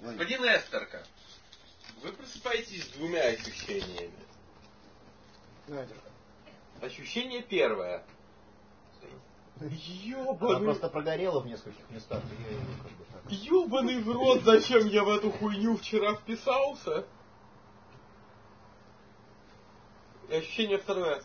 Господин Эстерка, вы просыпаетесь с двумя ощущениями. Ощущение первое. Она просто прогорела в нескольких местах. Ёбаный в рот, зачем я в эту хуйню вчера вписался? И ощущение второе.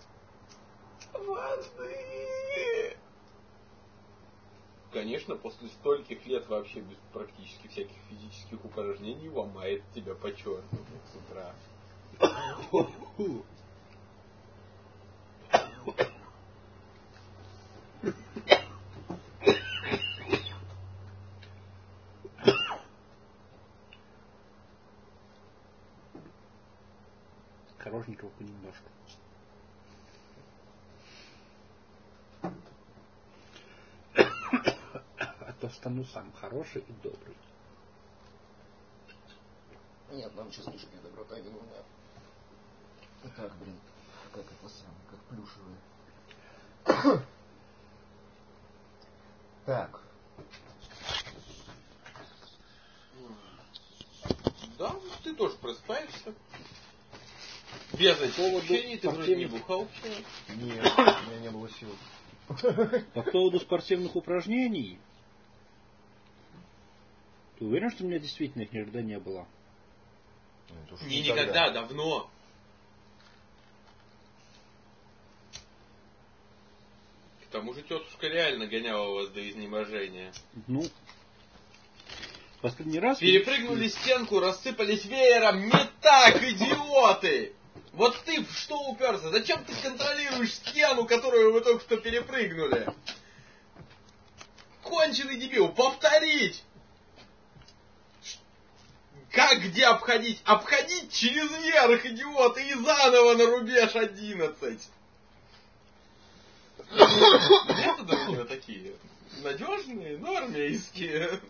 Воды! Конечно, после стольких лет вообще без практически всяких физических упражнений ломает тебя по-черному с утра. Хорошенького понемножку. А то стану сам хороший и добрый. Нет, нам сейчас лишняя доброта не нужна. Так, блин, как это самое, как плюшевые. Так. Да, ты тоже просыпаешься. Без этих ощущений, ты вроде не бухал вчера. Нет, у меня не было сил. По поводу спортивных упражнений, ты уверен, что у меня действительно их никогда не было? Не никогда, давно. К тому же тетушка реально гоняла вас до изнеможения. Ну, последний раз... Перепрыгнули стенку, рассыпались веером. Не так, идиоты! Вот ты в что уперся? Зачем ты контролируешь стену, которую вы только что перепрыгнули? Конченый дебил, повторить! Как где обходить? Обходить через верх, идиоты, и заново на рубеж 11. Методы у него такие надежные, но армейские.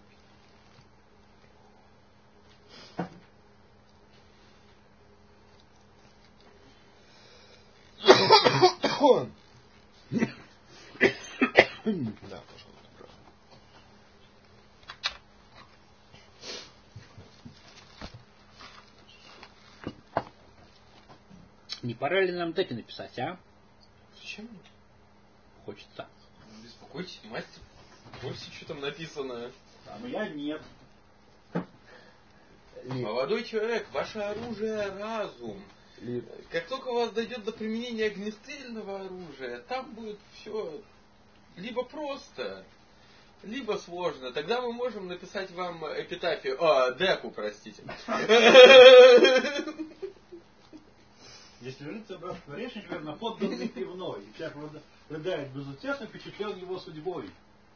Да, пожалуйста, правда. Не пора ли нам теки написать, а? Зачем? Хочется. Не беспокойтесь, мастер. Можете, что там написано. А ну я нет. Молодой человек, ваше оружие разум. Как только у вас дойдет до применения огнестрельного оружия, там будет все либо просто, либо сложно. Тогда мы можем написать вам эпитафию. Деку, простите. Если ложится братство орешник, верно, подданный пивной, и всяк рыдает безутешно, впечатлен его судьбой.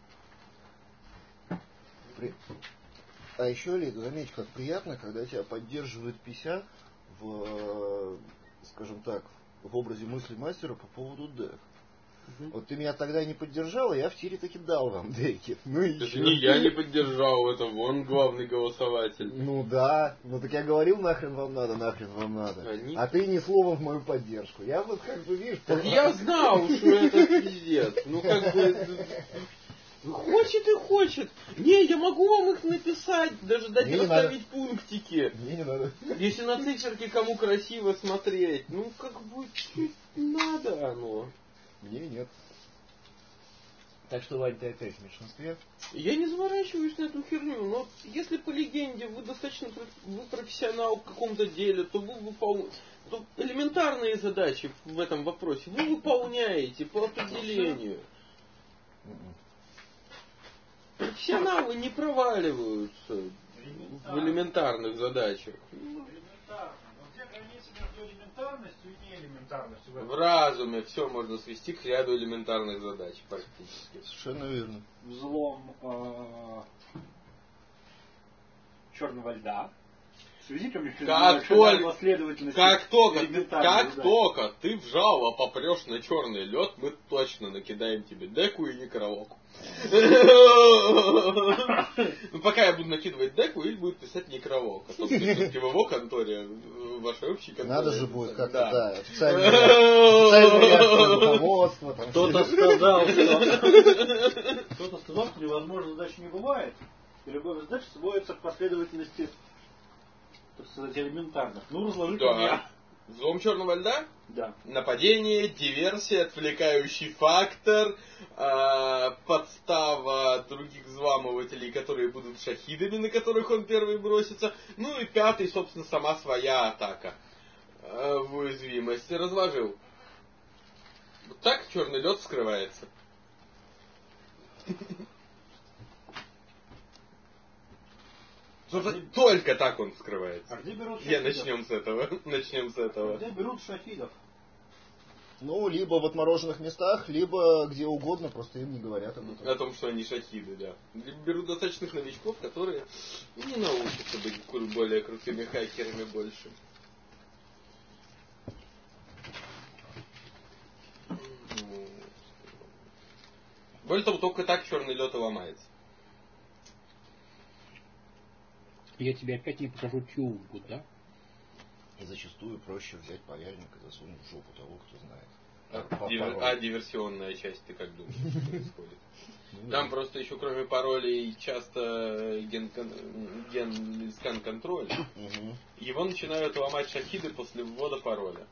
А еще, Лид, заметь, как приятно, когда тебя поддерживает пися в, скажем так, в образе мысли мастера по поводу дек. Вот ты меня тогда не поддержал, а я в тире таки дал вам деки. Ну и Это чё? не я не поддержал, это вон главный голосователь. Ну да, ну так я говорил, нахрен вам надо, нахрен вам надо. А ты ни словом в мою поддержку. Я вот как бы, видишь... Так я знал, что это пиздец. Ну как бы... Хочет и хочет. Не, я могу вам их написать, даже дать расставить пунктики. Мне не надо. Если на циферке кому красиво смотреть, ну как бы чуть надо оно. Мне нет. Так что, Вань, ты опять в меньшинстве. Я не заворачиваюсь на эту херню, но если по легенде вы достаточно вы профессионал в каком-то деле, то вы выполняете элементарные задачи в этом вопросе. Вы выполняете по определению. Профессионалы не проваливаются в элементарных задачах. Элементарно. Но где граница между элементарностью и неэлементарностью? В разуме все можно свести к ряду элементарных задач практически. Совершенно верно. Взлом черного льда. Сведите мне Как только ты в жало попрешь на черный лед, мы точно накидаем тебе деку и некролоку. Ну, пока я буду накидывать деку, или будет писать некролог. А то все-таки в его конторе, в вашей общей конторе. Надо же будет как-то, да, официальная реакция руководства. Кто-то сказал, что невозможно задачи не бывает. И любая задача сводится к последовательности, так сказать, элементарных. Ну, разложить Да. Взлом черного льда? Да. Нападение, диверсия, отвлекающий фактор, подстава других взламывателей, которые будут шахидами, на которых он первый бросится. Ну и пятый, собственно, сама своя атака в уязвимость. Разложил. Вот так черный лед скрывается. Только так он скрывается. А где берут шахидов? Начнем с этого. Где берут шахидов? Ну, либо в отмороженных местах, либо где угодно, просто им не говорят об этом. О том, что они шахиды, да. Либо берут достаточных новичков, которые не научатся быть более крутыми хакерами больше. Более того, только так черный лед и ломается. Я тебе опять не покажу тюбу, да? И зачастую проще взять паяльник и засунуть в жопу того, кто знает. Диверсионная часть, ты как думаешь, происходит? Там просто еще кроме паролей часто скан-контроль. Его начинают ломать шахиды после ввода пароля.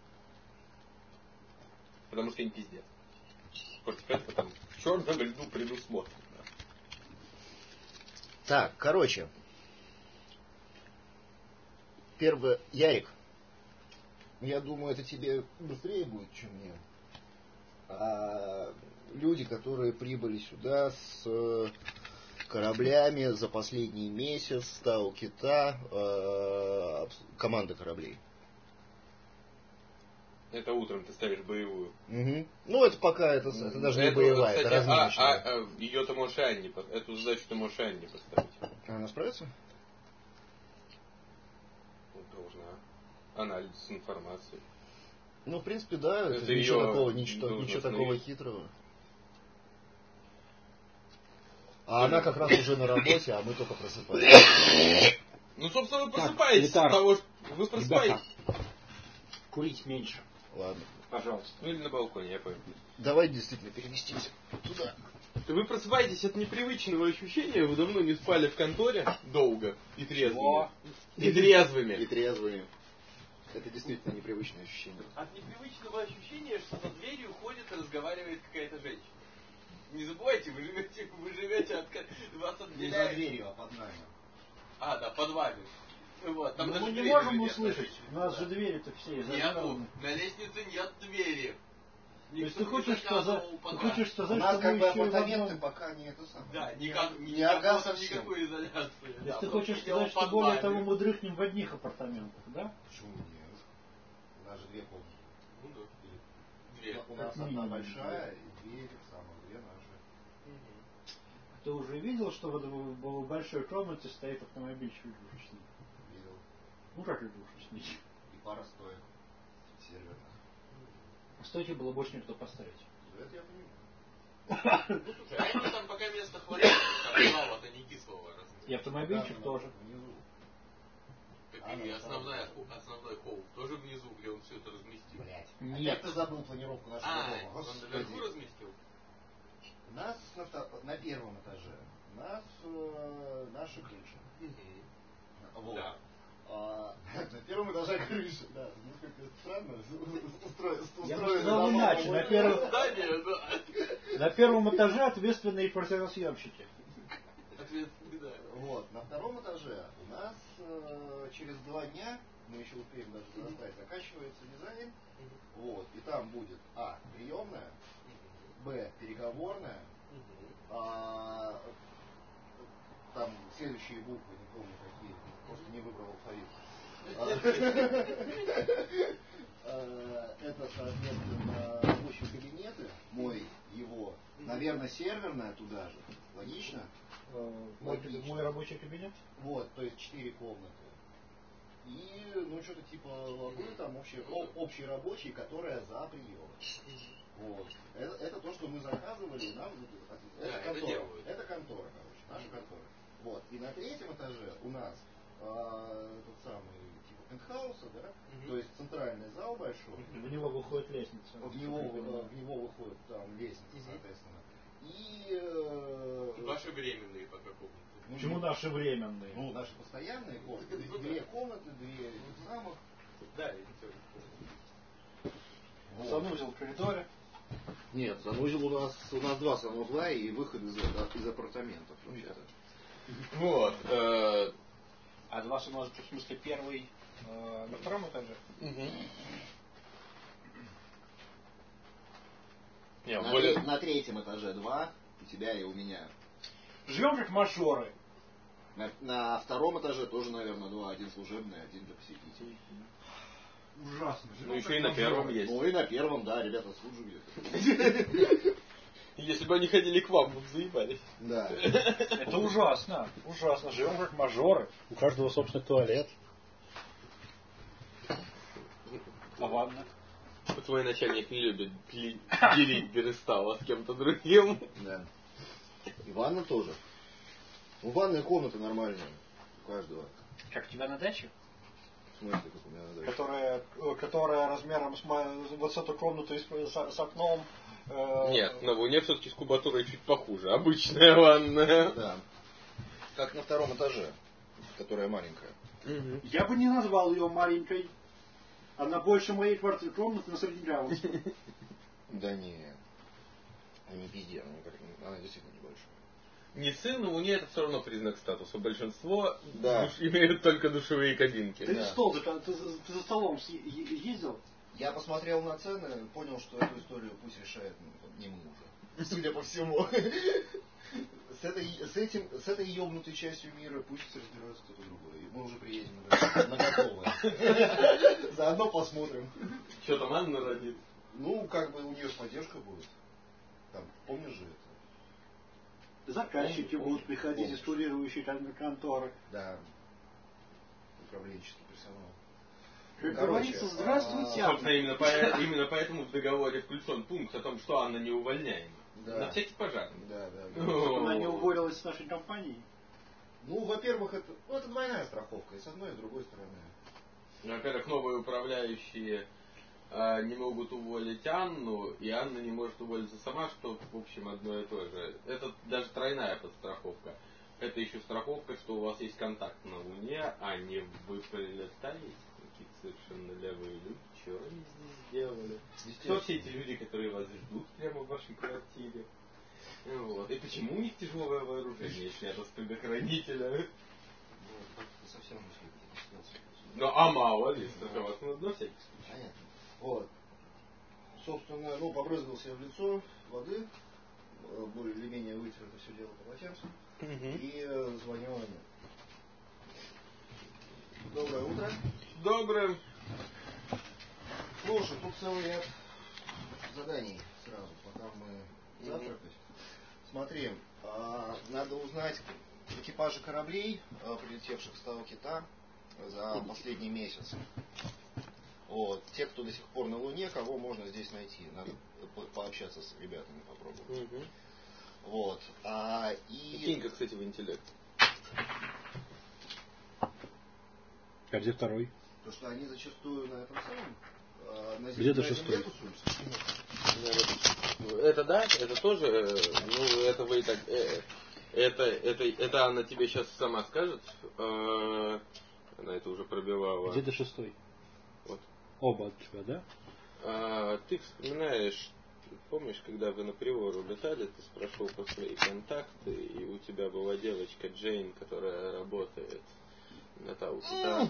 Потому что они пиздец. Против этого там в черном льду предусмотрено. Так, короче. Первый, Ярик, я думаю, это тебе быстрее будет, чем мне. А люди, которые прибыли сюда с кораблями за последний месяц, стал Кита, команда кораблей. Это утром ты ставишь боевую. Угу. Ну, это пока, это даже не боевая, кстати, это разминочная. Ее ты можешь Анне, эту задачу ты можешь Анне поставить. Она справится? Должна. Анализ информации. Ну, в принципе, да, это ничего такого хитрого. А она как раз уже на работе, а мы только просыпаемся. Ну, собственно, вы просыпаетесь от того, что вы просыпаетесь. Курить меньше. Ладно. Пожалуйста. Ну или на балконе, я понял. Давай действительно переместимся туда. Вы просыпаетесь от непривычного ощущения, вы давно не спали в конторе долго и трезвыми. И трезвыми. И трезвыми. Это действительно непривычное ощущение. От непривычного ощущения, что за дверью ходит и разговаривает какая-то женщина. Не забывайте, вы живете от вас отделяет. Не за дверью, а под нами. А, да, под вами. Вот, там мы не можем услышать. У нас же двери-то все нету. На лестнице нет двери. То есть ты хочешь сказать, у нас как бы апартаменты пока не это самое. Да, не ага совсем. Никакой изоляции. То есть ты хочешь сказать, что более того мы дрыхнем в одних апартаментах, да? Почему нет? У нас же две комнаты. Ну да. Две. У нас одна большая и две самых, две наши. Ты уже видел, что в большой комнате стоит автомобильчик игрушечный? Видел. Ну как игрушечный? И пара стоек серверных. А стойки было больше никто поставить. Это я понимаю. Ну слушай, а там пока места хватает, там слава-то не кислого размера. И автомобильчик тоже. Внизу. И основной холл тоже внизу, где он все это разместил. Блять. Нет. Ты забыл планировку нашего дома. Он наверху разместил? Нас на первом этаже. Наша крыша. Вот. Да. На первом этаже крыша, да. Ну, как-то странно. Я бы сказал иначе. На первом этаже ответственные квартиросъемщики. Ответственные, да. Вот. На втором этаже у нас через 2 дня, мы еще успеем даже заставить, заканчивается дизайн. Вот. И там будет приемная, Б, переговорная, там следующие буквы, не помню какие, просто не выбрал алфавит. Это, соответственно, рабочие кабинеты, мой, его, наверное, серверная туда же, логично? Мой рабочий кабинет? Вот, то есть 4 комнаты. И, ну, что-то типа лабы, там общий рабочий, которая за прием. Вот. Это то, что мы заказывали, нам это контора, короче, наша контора. Вот. И на третьем этаже у нас тот самый типа пентхауса, да, то есть центральный зал большой. В него выходит лестница. В него выходит там лестница, соответственно. И... Ваши временные пока комнаты. Почему наши временные? Ну, наши постоянные комнаты. Две комнаты, две этих самых. Да, я хотел. Вот. Санузел в коридоре. Нет, санузел у нас два санузла и выход из апартаментов. вообще-то. Вот. А два санузла, в смысле первый на втором этаже? На третьем этаже два, у тебя и у меня. Живем как мажоры. На втором этаже тоже, наверное, два. Один служебный, один для посетителей. Ужасно. Ну еще и на первом есть. Ну и на первом, да, ребята служу где-то. Если бы они ходили к вам, вы бы заебались. Да. Это ужасно. Ужасно. Живем как мажоры. У каждого собственный туалет. А ванна? Твой начальник не любит делить Берестала с кем-то другим. Да. И ванна тоже. Ну, ванная комната нормальная. У каждого. Как у тебя на даче? В смысле, как у меня на даче? Которая размером с вот с эту комнату с окном. Нет, на Луне все-таки с кубатурой чуть похуже. Обычная ванная. Да. Как на втором этаже, которая маленькая. Я бы не назвал ее маленькой. Она больше моей квартиры комнаты на Среднеграмоте. Да не. Не пизде, она действительно небольшая. Не сын, но у нее это все равно признак статуса. Большинство Да. имеют только душевые кабинки. Ты Да. стол, ты за столом ездил? Я посмотрел на цены, понял, что эту историю пусть решает не мы уже. Судя по всему. С этой ебнутой частью мира пусть разбирается кто-то другой. И мы уже приедем на готовое. Заодно посмотрим. Что там Анна родит? Ну, как бы у нее поддержка будет. Там, помнишь же это? Заказчики будут приходить из курирующей конторы. Да. Управленческий персонал. Как говорится, здравствуйте. Собственно, именно поэтому в договоре включен пункт о том, что Анна не увольняема. Да. На всякий пожарный. Да. Она не уволилась с нашей компанией. Ну, во-первых, это двойная страховка, и с одной, и с другой стороны. Во-первых, новые управляющие не могут уволить Анну, и Анна не может уволиться сама, что, в общем, одно и то же. Это даже тройная подстраховка. Это еще страховка, что у вас есть контакт на Луне, а не вы прилетаете. Какие-то совершенно левые люди. Что они здесь делали? Кто все эти люди, которые вас ждут прямо в вашей квартире? Вот. И почему у них тяжелое вооружение снято с предохранителя? Ну, совсем не слепо. Ну, а мало ли, это вас на всякий случай. Понятно. Вот. Собственно, побрызгал себе в лицо воды, более или менее вытер это все дело полотенцем. И звоню Ане. Доброе утро. Доброе. Слушай, тут целый ряд заданий сразу, пока мы завтракать. Смотри, надо узнать экипажи кораблей, прилетевших с Тау-Кита за последний месяц. Вот. Те, кто до сих пор на Луне, кого можно здесь найти. Надо пообщаться с ребятами, попробовать. Вот. Кинь-ка, кстати, в интеллект. А где второй? То, что они зачастую на этом самом... Где-то шестой. Это да, это тоже, это вы и так... Это Анна тебе сейчас сама скажет. Она это уже пробивала. Где-то шестой. Вот. Оба от тебя, да? Ты вспоминаешь, помнишь, когда вы на Приору летали, ты спрашивал про свои контакты, и у тебя была девочка Джейн, которая работает на Тау-Кита.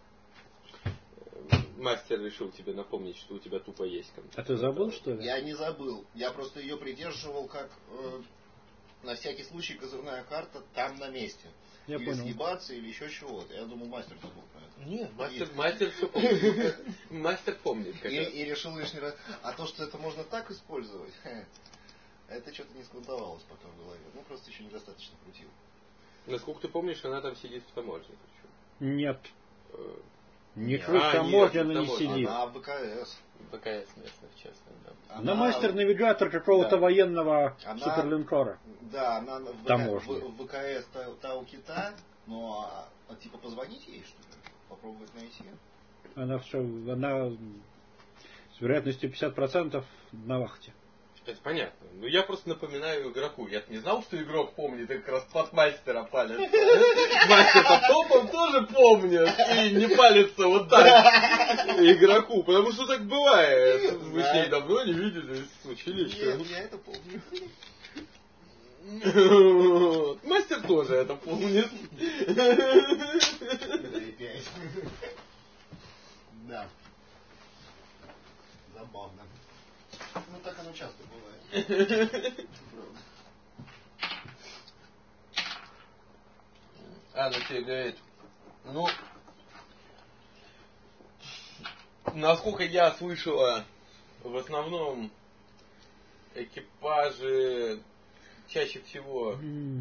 Мастер решил тебе напомнить, что у тебя тупо есть контакт. А ты забыл, что ли? Я не забыл. Я просто ее придерживал как на всякий случай козырная карта там на месте. Я или понял. Съебаться, или еще чего-то. Я думал, мастер забыл про это. Нет, мастер все помнит. Мастер помнит. И решил лишний раз. А то, что это можно так использовать, это что-то не складывалось пока в голове. Ну, просто еще недостаточно крутил. Насколько ты помнишь, она там сидит в таможне. Нет. Не Нет. в таможне она не таможня. сидит. Она в ВКС. ВКС местных, честно, да. Она мастер-навигатор какого-то военного суперлинкора. Да, она в ВКС Тау-Кита, но типа позвонить ей, что ли? Попробовать найти. Она с вероятностью 50% на вахте. Это понятно. Ну я просто напоминаю игроку. Я не знал, что игрок помнит, как раз под мастера палится. Мастер-то топом тоже помнит и не палится вот так игроку. Потому что так бывает. Вы с ней давно не виделись. Учились. Нет, я это помню. Мастер тоже это помнит. Да. Забавно. Ну так оно часто бывает. Анна тебе говорит, ну, насколько я слышала, в основном экипажи чаще всего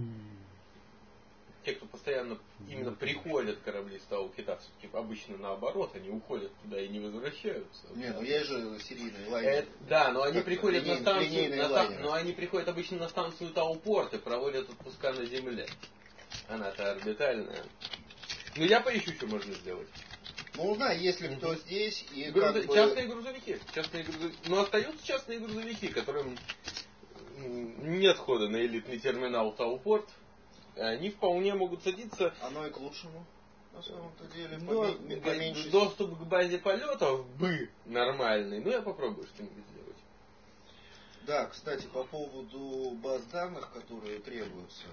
те, кто постоянно именно приходят к корабли Сталкера, обычно наоборот, они уходят туда и не возвращаются. Не, ну есть же серийные лайнеры. Да, но они как приходят на станцию, но они приходят обычно на станцию Таупорт и проводят отпуска на Земле. Она-то орбитальная. Ну я поищу, что можно сделать. Ну узнай, если кто здесь и частные грузовики. Но остаются частные грузовики, которым нет хода на элитный терминал Таупорт. Они вполне могут садиться. Оно и к лучшему, на самом-то деле. Поменьше. Доступ к базе полетов бы нормальный. Но я попробую что-нибудь сделать. Да, кстати, по поводу баз данных, которые требуются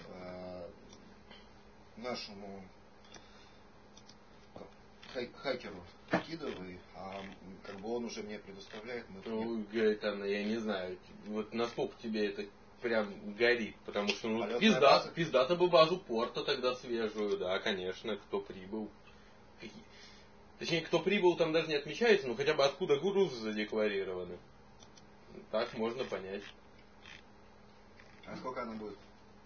нашему хакеру Кидовой, как бы он уже мне предоставляет. Говорит она, я не знаю, вот насколько тебе это прям горит, потому что пиздато бы базу порта тогда свежую, да, конечно, кто прибыл. Точнее, кто прибыл там даже не отмечается, но хотя бы откуда грузы задекларированы. Так можно понять. А сколько она будет?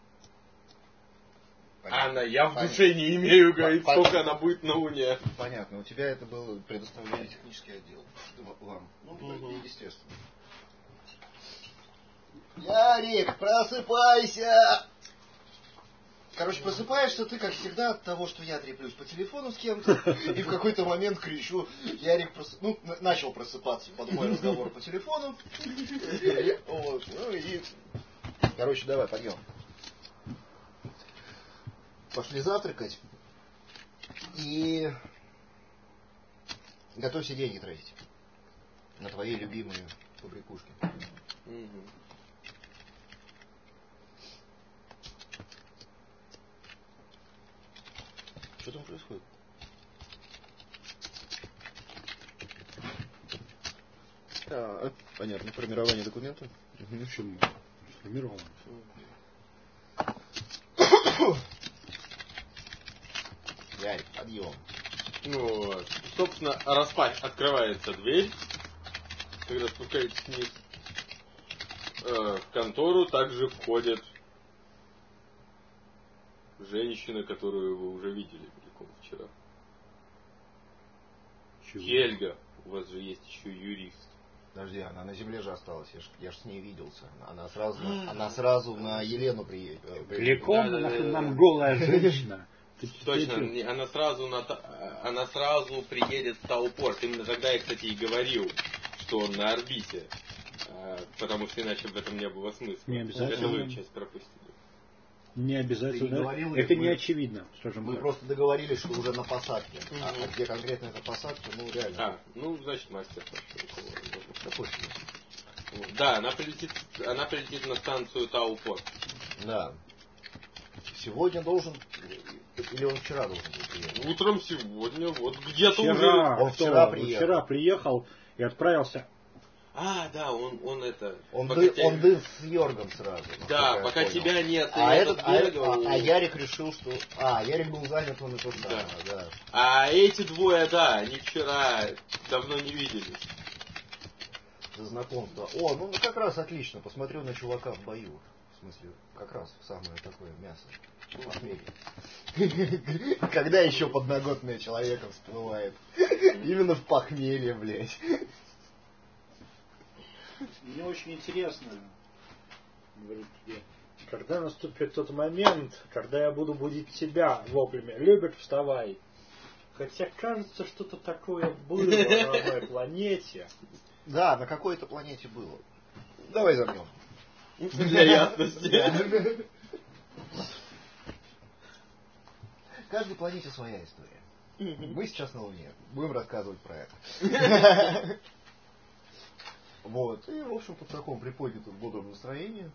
Анна, я в душе не имею, говорит, сколько она будет на Луне. Понятно, у тебя это было предоставление технический отдел вам. Ну, естественно. Ярик, просыпайся! Короче, просыпаешься ты, как всегда, от того, что я треплюсь по телефону с кем-то, и в какой-то момент кричу, Ярик начал просыпаться под мой разговор по телефону. Вот, ну и... Короче, давай, подъем. Пошли завтракать. И... готовься деньги тратить. На твои любимые побрякушки. Что там происходит? Понятно. Формирование документа. Почему? Сформировано. Ярик, подъем. Ну вот. Собственно, открывается дверь, когда спускаетесь вниз. В контору также входят женщина, которую вы уже видели далеко вчера. Чего? Хельга, у вас же есть еще юрист. Подожди, она на земле же осталась, я ж с ней виделся. Она сразу на Елену приедет. Далеко нам голая женщина. Точно, она сразу приедет в Таупорт. Именно тогда я, кстати, и говорил, что он на орбите. Потому что иначе в этом не было смысла. Не обязательно. Это вы часть пропустили. Не обязательно. Говорил, это не очевидно. Мы просто договорились, что уже на посадке. А где конкретно эта посадка, ну реально. Значит мастер. Какой? Да, она прилетит на станцию Таупорт. Да. Сегодня должен, или он вчера должен был приехать? Утром сегодня, вот где-то вчера, уже. Он вчера приехал. Вчера приехал и отправился. Да, он дым с Йоргом сразу. Да, пока тебя нет. А Ярик решил, что... Ярик был занят, он и то самое, да. А эти двое, да, они вчера давно не виделись. За знакомство. Ну как раз отлично, посмотрю на чувака в бою. В смысле, как раз самое такое мясо. Похмелье. Когда еще подноготное человека всплывает? Именно в похмелье, блядь. Мне очень интересно, говорю тебе, когда наступит тот момент, когда я буду будить тебя воплями «Любит, вставай». Хотя кажется, что-то такое было на одной планете. Да, на какой-то планете было. Давай загнем. Для ясности. Каждой планете своя история. Мы сейчас на Луне. Будем рассказывать про это. Вот. И, в общем-то, в таком приподнятом бодром настроении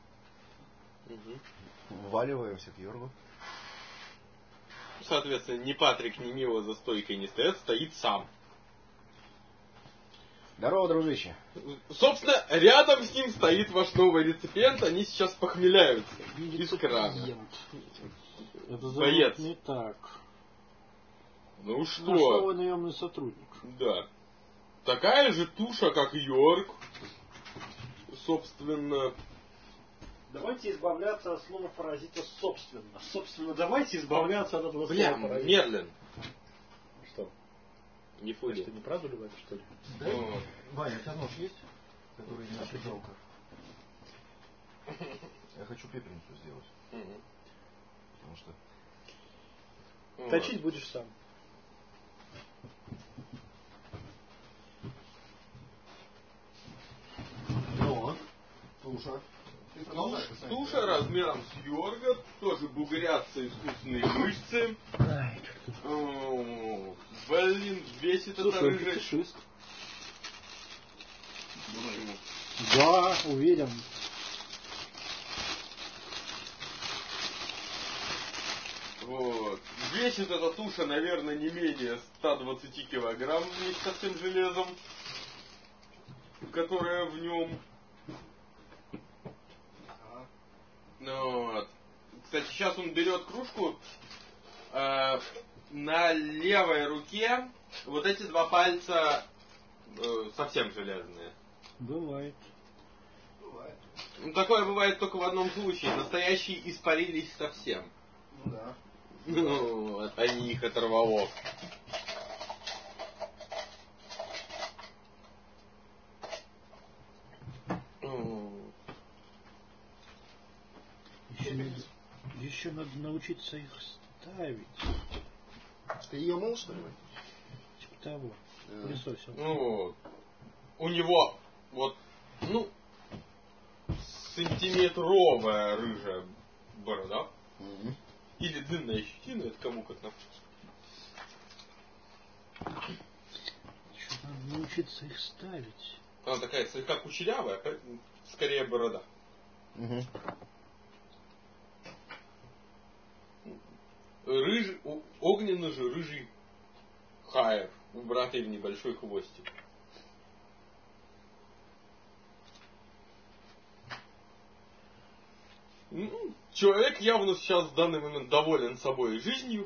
вваливаемся к Йоргу. Соответственно, ни Патрик, ни Мила за стойкой не стоят, стоит сам. Здорово, дружище. Собственно, рядом с ним стоит ваш новый реципиент, они сейчас похмеляются из крана. Это Боец. не так. Ну что? Новый наемный сотрудник. Да. Такая же туша, как Йорк. Собственно... Давайте избавляться от слова паразита собственно. Собственно, давайте избавляться от этого Бля, слова паразита. Мерлин. Что? Не фули. Ты неправду говоришь, что ли? Да? Ваня, у тебя нож есть? Который не очень жалко. Я хочу пепельницу сделать. Потому что... Точить будешь сам. Ну, туша. Туша размером с Йорга, тоже бугрятся искусственные мышцы. Блин, весит это рыжая. Да, уверен. Вот. Весит эта туша, наверное, не менее 120 килограмм вместе со всем железом, которое в нем. Вот. Кстати, сейчас он берет кружку. На левой руке вот эти два пальца совсем железные. Бывает. Ну, такое бывает только в одном случае. Настоящие испарились совсем. Ну да. Ну, вот, они их оторвало. Еще надо научиться их ставить. Ты ее мыл, что ли? Типа того. Пылесосил. Ну, у него вот, ну, сантиметровая рыжая борода. Или длинная щетина, это кому как на вкус. Еще надо научиться их ставить. Она такая слегка кучерявая, поэтому скорее борода. Рыжий, огненный же рыжий хайер, убратый в небольшой хвостик. Ну, человек явно сейчас в данный момент доволен собой и жизнью.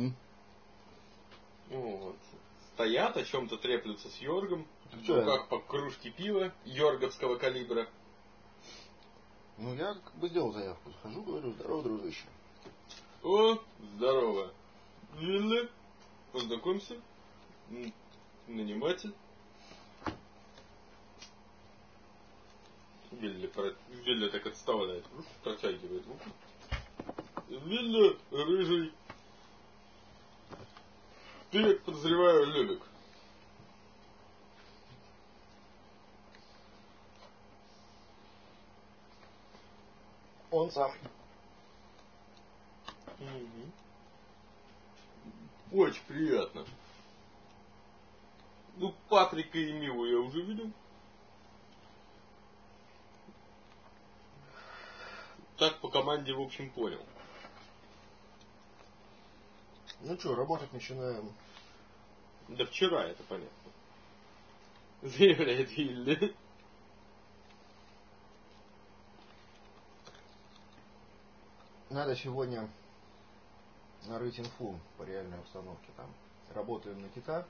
Вот. Стоят, о чем-то треплются с Йоргом. В руках по кружке пива йорговского калибра. Ну, я как бы сделал заявку. Захожу, говорю, здорово, дружище. О, здорово. Вилли, познакомься. Наниматель. Вилли так отставляет, протягивает руку. Вилли, рыжий. Ты, я подозреваю, Лебек. Он сам. Очень приятно. Ну, Патрика и Милу я уже видел. Так по команде, в общем, понял. Ну что, работать начинаем. Да вчера это понятно. Заявляет Вилли. Надо сегодня нарыть инфу по реальной обстановке. Там работаем на Кита.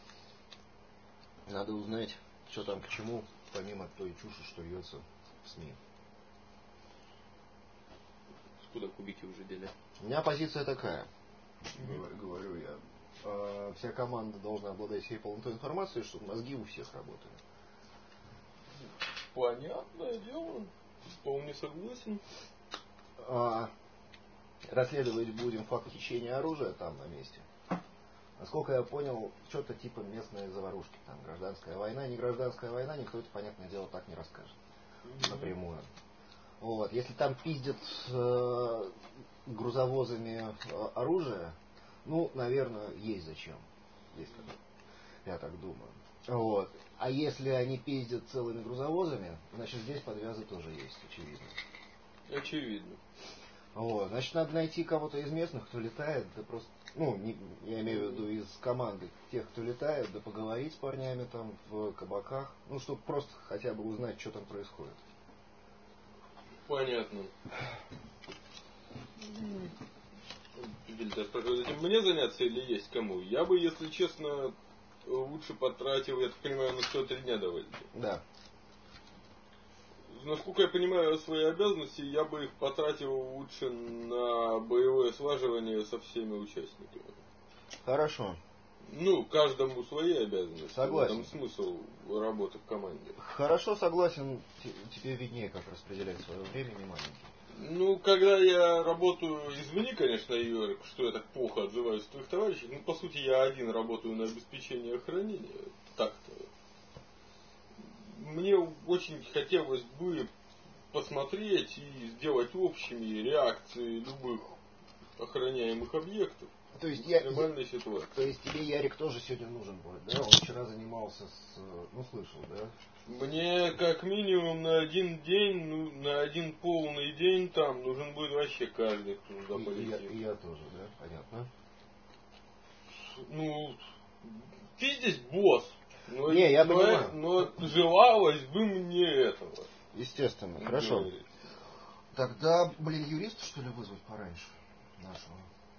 Надо узнать, что там к чему, помимо той чуши, что льется в СМИ. Куда кубики уже делят? У меня позиция такая. Говорю я. Вся команда должна обладать всей полнотой информации, чтобы мозги у всех работали. Понятное дело. Вполне согласен. Расследовать будем факт хищения оружия там на месте. Насколько я понял, что-то типа местные заварушки. Там гражданская война, не гражданская война, никто это, понятное дело, так не расскажет. напрямую. Вот. Если там пиздят грузовозами оружие, ну, наверное, есть зачем. Я так думаю. Вот. А если они пиздят целыми грузовозами, значит здесь подвязы тоже есть, очевидно. Очевидно. Вот. Значит, надо найти кого-то из местных, кто летает, да просто, ну, я имею в виду из команды тех, кто летает, да поговорить с парнями там в кабаках, ну, чтобы просто хотя бы узнать, что там происходит. Понятно. Вильда спрашивает, этим мне заняться или есть кому? Я бы, если честно, лучше потратил, я так понимаю, на 103 дня давали. Да. Насколько я понимаю свои обязанности, я бы их потратил лучше на боевое слаживание со всеми участниками. Хорошо. Ну, каждому свои обязанности. Согласен. В этом смысл работы в команде. Хорошо, согласен. Тебе виднее, как распределять свое время, не маленький. Ну, когда я работаю, извини, конечно, Йорик, что я так плохо отзываюсь о твоих товарищах, но по сути я один работаю на обеспечение охранения. Так-то. Мне очень хотелось бы посмотреть и сделать общими реакции любых охраняемых объектов. То есть, ситуации. То есть тебе Ярик тоже сегодня нужен будет, да? Он вчера занимался ну, слышал, да? Мне как минимум на один день, ну, на один полный день там нужен будет вообще каждый, кто туда полетит. И я тоже, да? Понятно. Ну, ты здесь босс. Но, не, я понимаю. Но желалось бы мне этого. Естественно, хорошо. Говорить. Тогда, юриста, что ли, вызвать пораньше нашего?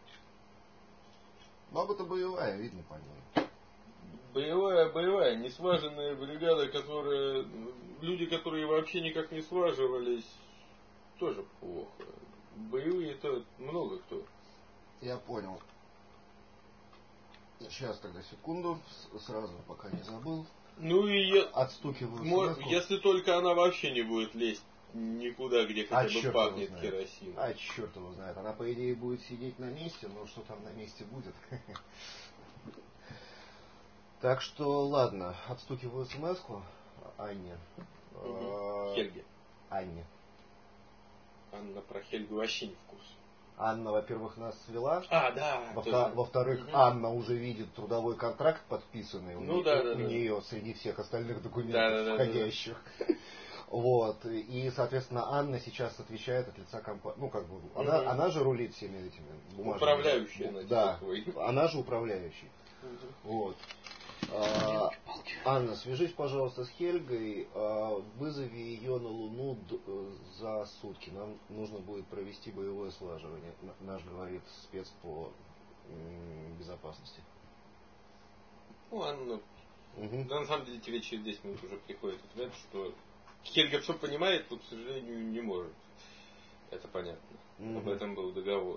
Баба-то боевая, видно по ней. Боевая, неслаженная бригада, люди, которые вообще никак не слаживались, тоже плохо. Боевые-то много кто. Я понял. Сейчас тогда секунду, сразу, пока не забыл. Ну и отстукиваю. Если только она вообще не будет лезть никуда, где хотя бы пахнет керосином. А черт его знает. Она, по идее, будет сидеть на месте, но что там на месте будет? Так что, ладно, отстукиваю смс-ку Анне. Хельге. Анне. Анна про Хельгу вообще не в курсе. Анна, во-первых, нас свела. Да. Во-вторых, Анна уже видит трудовой контракт подписанный у нее среди всех остальных документов входящих. Вот. И, соответственно, Анна сейчас отвечает от лица компании. Ну, как бы, она же рулит всеми этими бумажными. Управляющая. Да, она же управляющий. Вот. Анна, свяжись, пожалуйста, с Хельгой, вызови ее на Луну за сутки. Нам нужно будет провести боевое слаживание. Наш, говорит, спец по безопасности. Ну, Анна, да, на самом деле тебе через 10 минут уже приходит ответ, что Хельга все понимает, но, к сожалению, не может. Это понятно. Об этом был договор.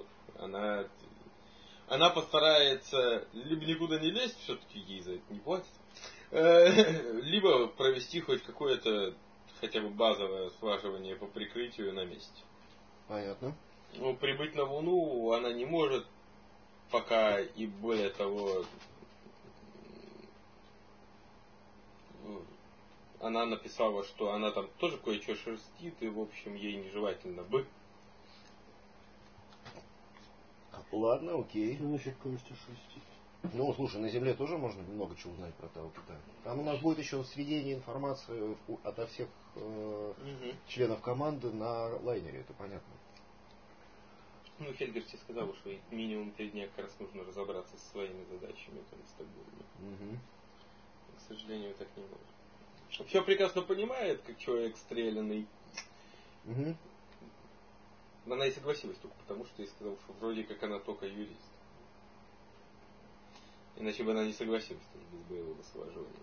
Она постарается либо никуда не лезть, все-таки ей за это не платят, либо провести хоть какое-то хотя бы базовое слаживание по прикрытию на месте. Понятно. Но прибыть на Луну она не может, пока, и более того, она написала, что она там тоже кое-что шерстит, и, в общем, ей нежелательно бы. Ладно, окей. Что значит кое-что шерстит? Ну, слушай, на Земле тоже можно много чего узнать про того Китая. Там у нас будет еще сведение информации ото всех членов команды на лайнере, это понятно. Ну, Хельгер тебе сказал, что минимум 3 дня как раз нужно разобраться со своими задачами там, в Стокгольме. К сожалению, так не может. Все прекрасно понимает, как человек стрелянный. Она и согласилась только потому, что я сказал, что вроде как она только юрист. Иначе бы она не согласилась без боевого слаживания.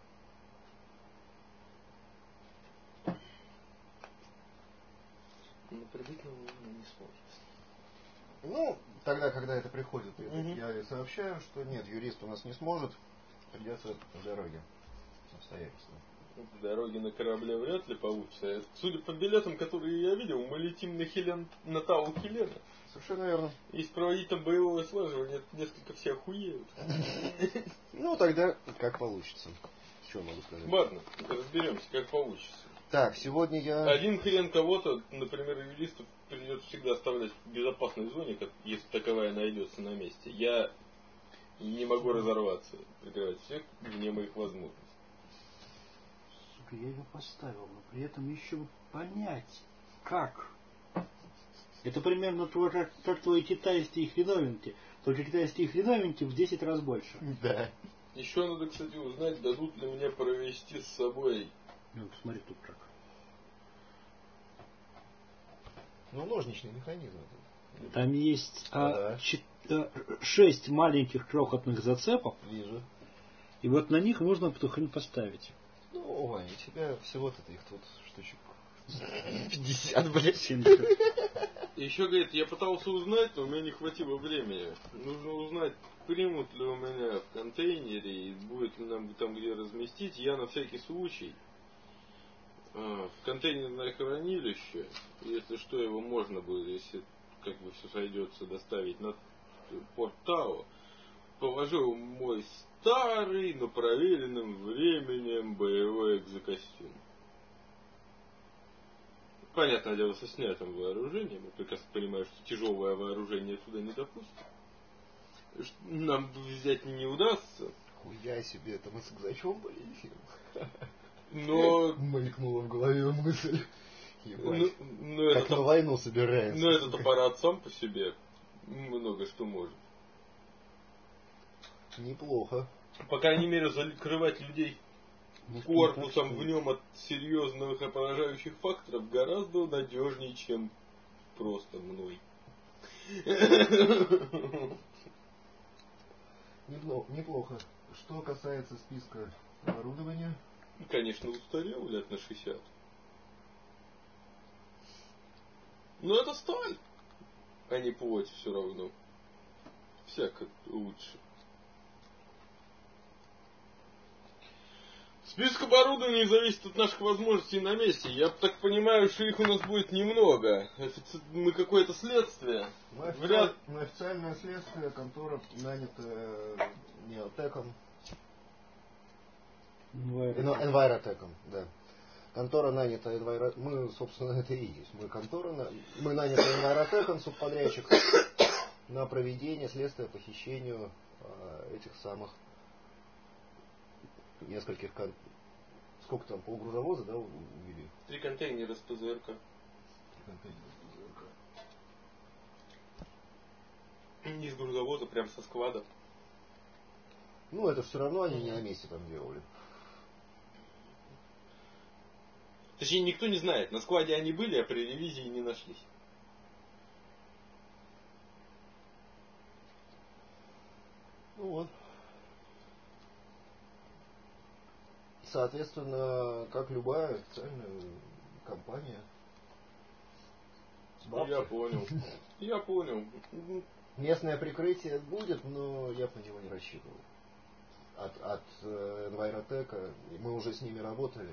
Но прибыть на Луну она не сможет. Ну, тогда, когда это приходит, я ей сообщаю, что нет, юрист у нас не сможет, придется в дороге самостоятельно. В дороге на корабле вряд ли получится. Судя по билетам, которые я видел, мы летим на Тау Хелена. Совершенно верно. Если проводить там боевое слаживание, несколько все охуеют. Ну, тогда как получится. Что могу сказать? Ладно, разберемся, как получится. Так, сегодня я... Один хрен кого-то, например, юристов, придется всегда оставлять в безопасной зоне, если таковая найдется на месте. Я не могу разорваться, прикрывать всех вне моих возможностей. Сука, я его поставил, но при этом еще понять, как. Это примерно как твои китайские хреновинки. Только китайские хреновинки в 10 раз больше. Да. Еще надо, кстати, узнать, дадут ли мне провести с собой. Ну, посмотри тут как. Ну, ножничный механизм. Там есть 6 Да. маленьких крохотных зацепов. Вижу. И вот на них можно эту хрень поставить. Ну, Ваня, у тебя всего-то их тут штучек 50, блядь. Еще, говорит, я пытался узнать, но у меня не хватило времени. Нужно узнать, примут ли у меня в контейнере, и будет ли нам там где разместить. Я на всякий случай в контейнерное хранилище, если что, его можно будет, если как бы все сойдется, доставить на порт Тао, положил мой старый, но проверенным временем боевой экзокостюм. Понятное дело, со снятым вооружением. Я прекрасно понимаю, что тяжелое вооружение туда не допустим. Нам взять не удастся. Хуя себе, это мы с экзачом полетим. Но... Мелькнула в голове мысль. Ебать. Как это на войну собираемся. Но этот аппарат сам по себе много что может. Неплохо. По крайней мере, закрывать людей корпусом в нем от серьезных и поражающих факторов гораздо надежнее, чем просто мной. Неплохо. Что касается списка оборудования. Конечно, устарел лет на 60. Но это сталь, а не плоть все равно. Всяко лучше. Список оборудования зависит от наших возможностей на месте. Я так понимаю, что их у нас будет немного. Мы какое-то следствие. Мы официальное следствие, контора нанята Неотеком. Envirotecом, да. Контора нанята Envirotecом. Мы, собственно, это и есть. Мы наняты Envirotecом, субподрядчик, на проведение следствия по хищению этих самых нескольких сколько там, полгрузовоза, да, увели? 3 контейнера с ПЗРК. 3 контейнера с ПЗРК. Не с грузовоза, прям со склада. Ну, это все равно они не на месте там делали. Точнее, никто не знает, на складе они были, а при ревизии не нашлись. Ну вот. Соответственно, как любая официальная компания. Я понял. Я понял. Местное прикрытие будет, но я по него не рассчитывал. От Envirotec, мы уже с ними работали.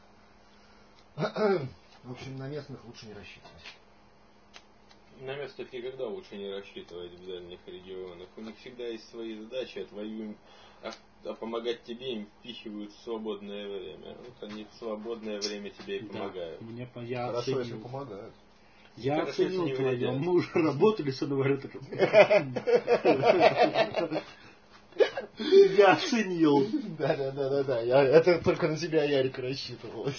В общем, на местных лучше не рассчитывать. На местных никогда лучше не рассчитывать в дальних регионах. У них всегда есть свои задачи, отвоюем, а помогать тебе им впихивают в свободное время. Вот они в свободное время тебе и помогают. Да, я хорошо, оценил. если помогают. Я Хорошо, оценил если не твое. вредят. Мы уже работали с Envirotecом. Я оценил. Да. Это только на себя Ярик рассчитывал.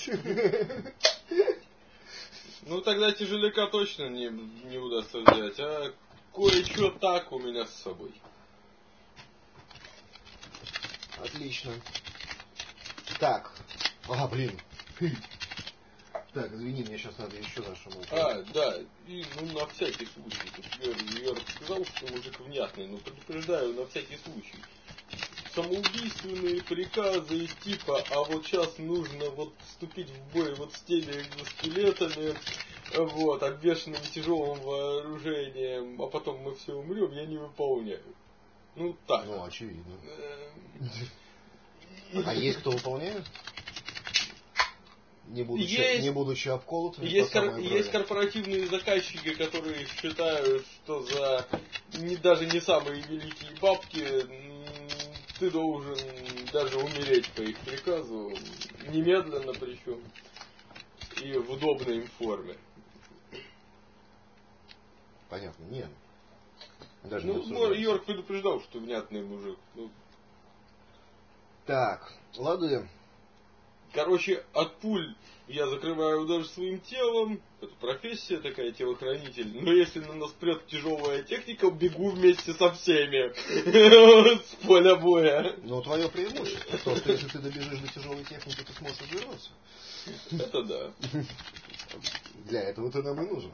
Ну тогда тяжеляка точно не удастся взять, а кое-что так у меня с собой. Отлично. Так. Блин. Так, извини, мне сейчас надо еще нашему... Да, и на всякий случай. Тут я рассказал, что мужик внятный, но предупреждаю на всякий случай. Самоубийственные приказы типа, а вот сейчас нужно вот вступить в бой вот с теми экзоскелетами, вот, обвешанными тяжелым вооружением, а потом мы все умрем, я не выполняю. Ну так. Ну, очевидно. А есть кто выполняет? Не будучи обколотыми. Есть корпоративные заказчики, которые считают, что за даже не самые великие бабки ты должен даже умереть по их приказу, немедленно причем. и в удобной им форме. Понятно, нет. Даже Ну, не обсуждается. Йорк предупреждал, что внятный мужик. Ну, Так, лады. короче, от пуль я закрываю даже своим телом. Это профессия такая, телохранитель. Но если на нас прет тяжелая техника, бегу вместе со всеми. С поля боя. Но твое преимущество, то, что если ты добежишь до тяжелой техники, ты сможешь отвернуться. Это да. Для этого ты нам и нужен.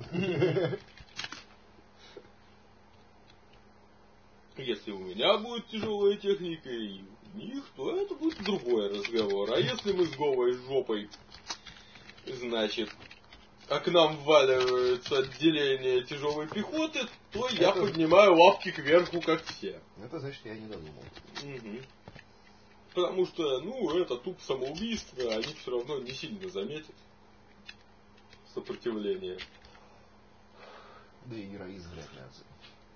Если у меня будет тяжелая техника и у них, то это будет другой разговор. А если мы с голой жопой, значит, а к нам вваливается отделение тяжелой пехоты, то я поднимаю лапки кверху, как все. Это значит, я не додумал. Угу. Потому что, ну, это туп самоубийство, они все равно не сильно заметят сопротивление. Да и героизм вряд ли оценит.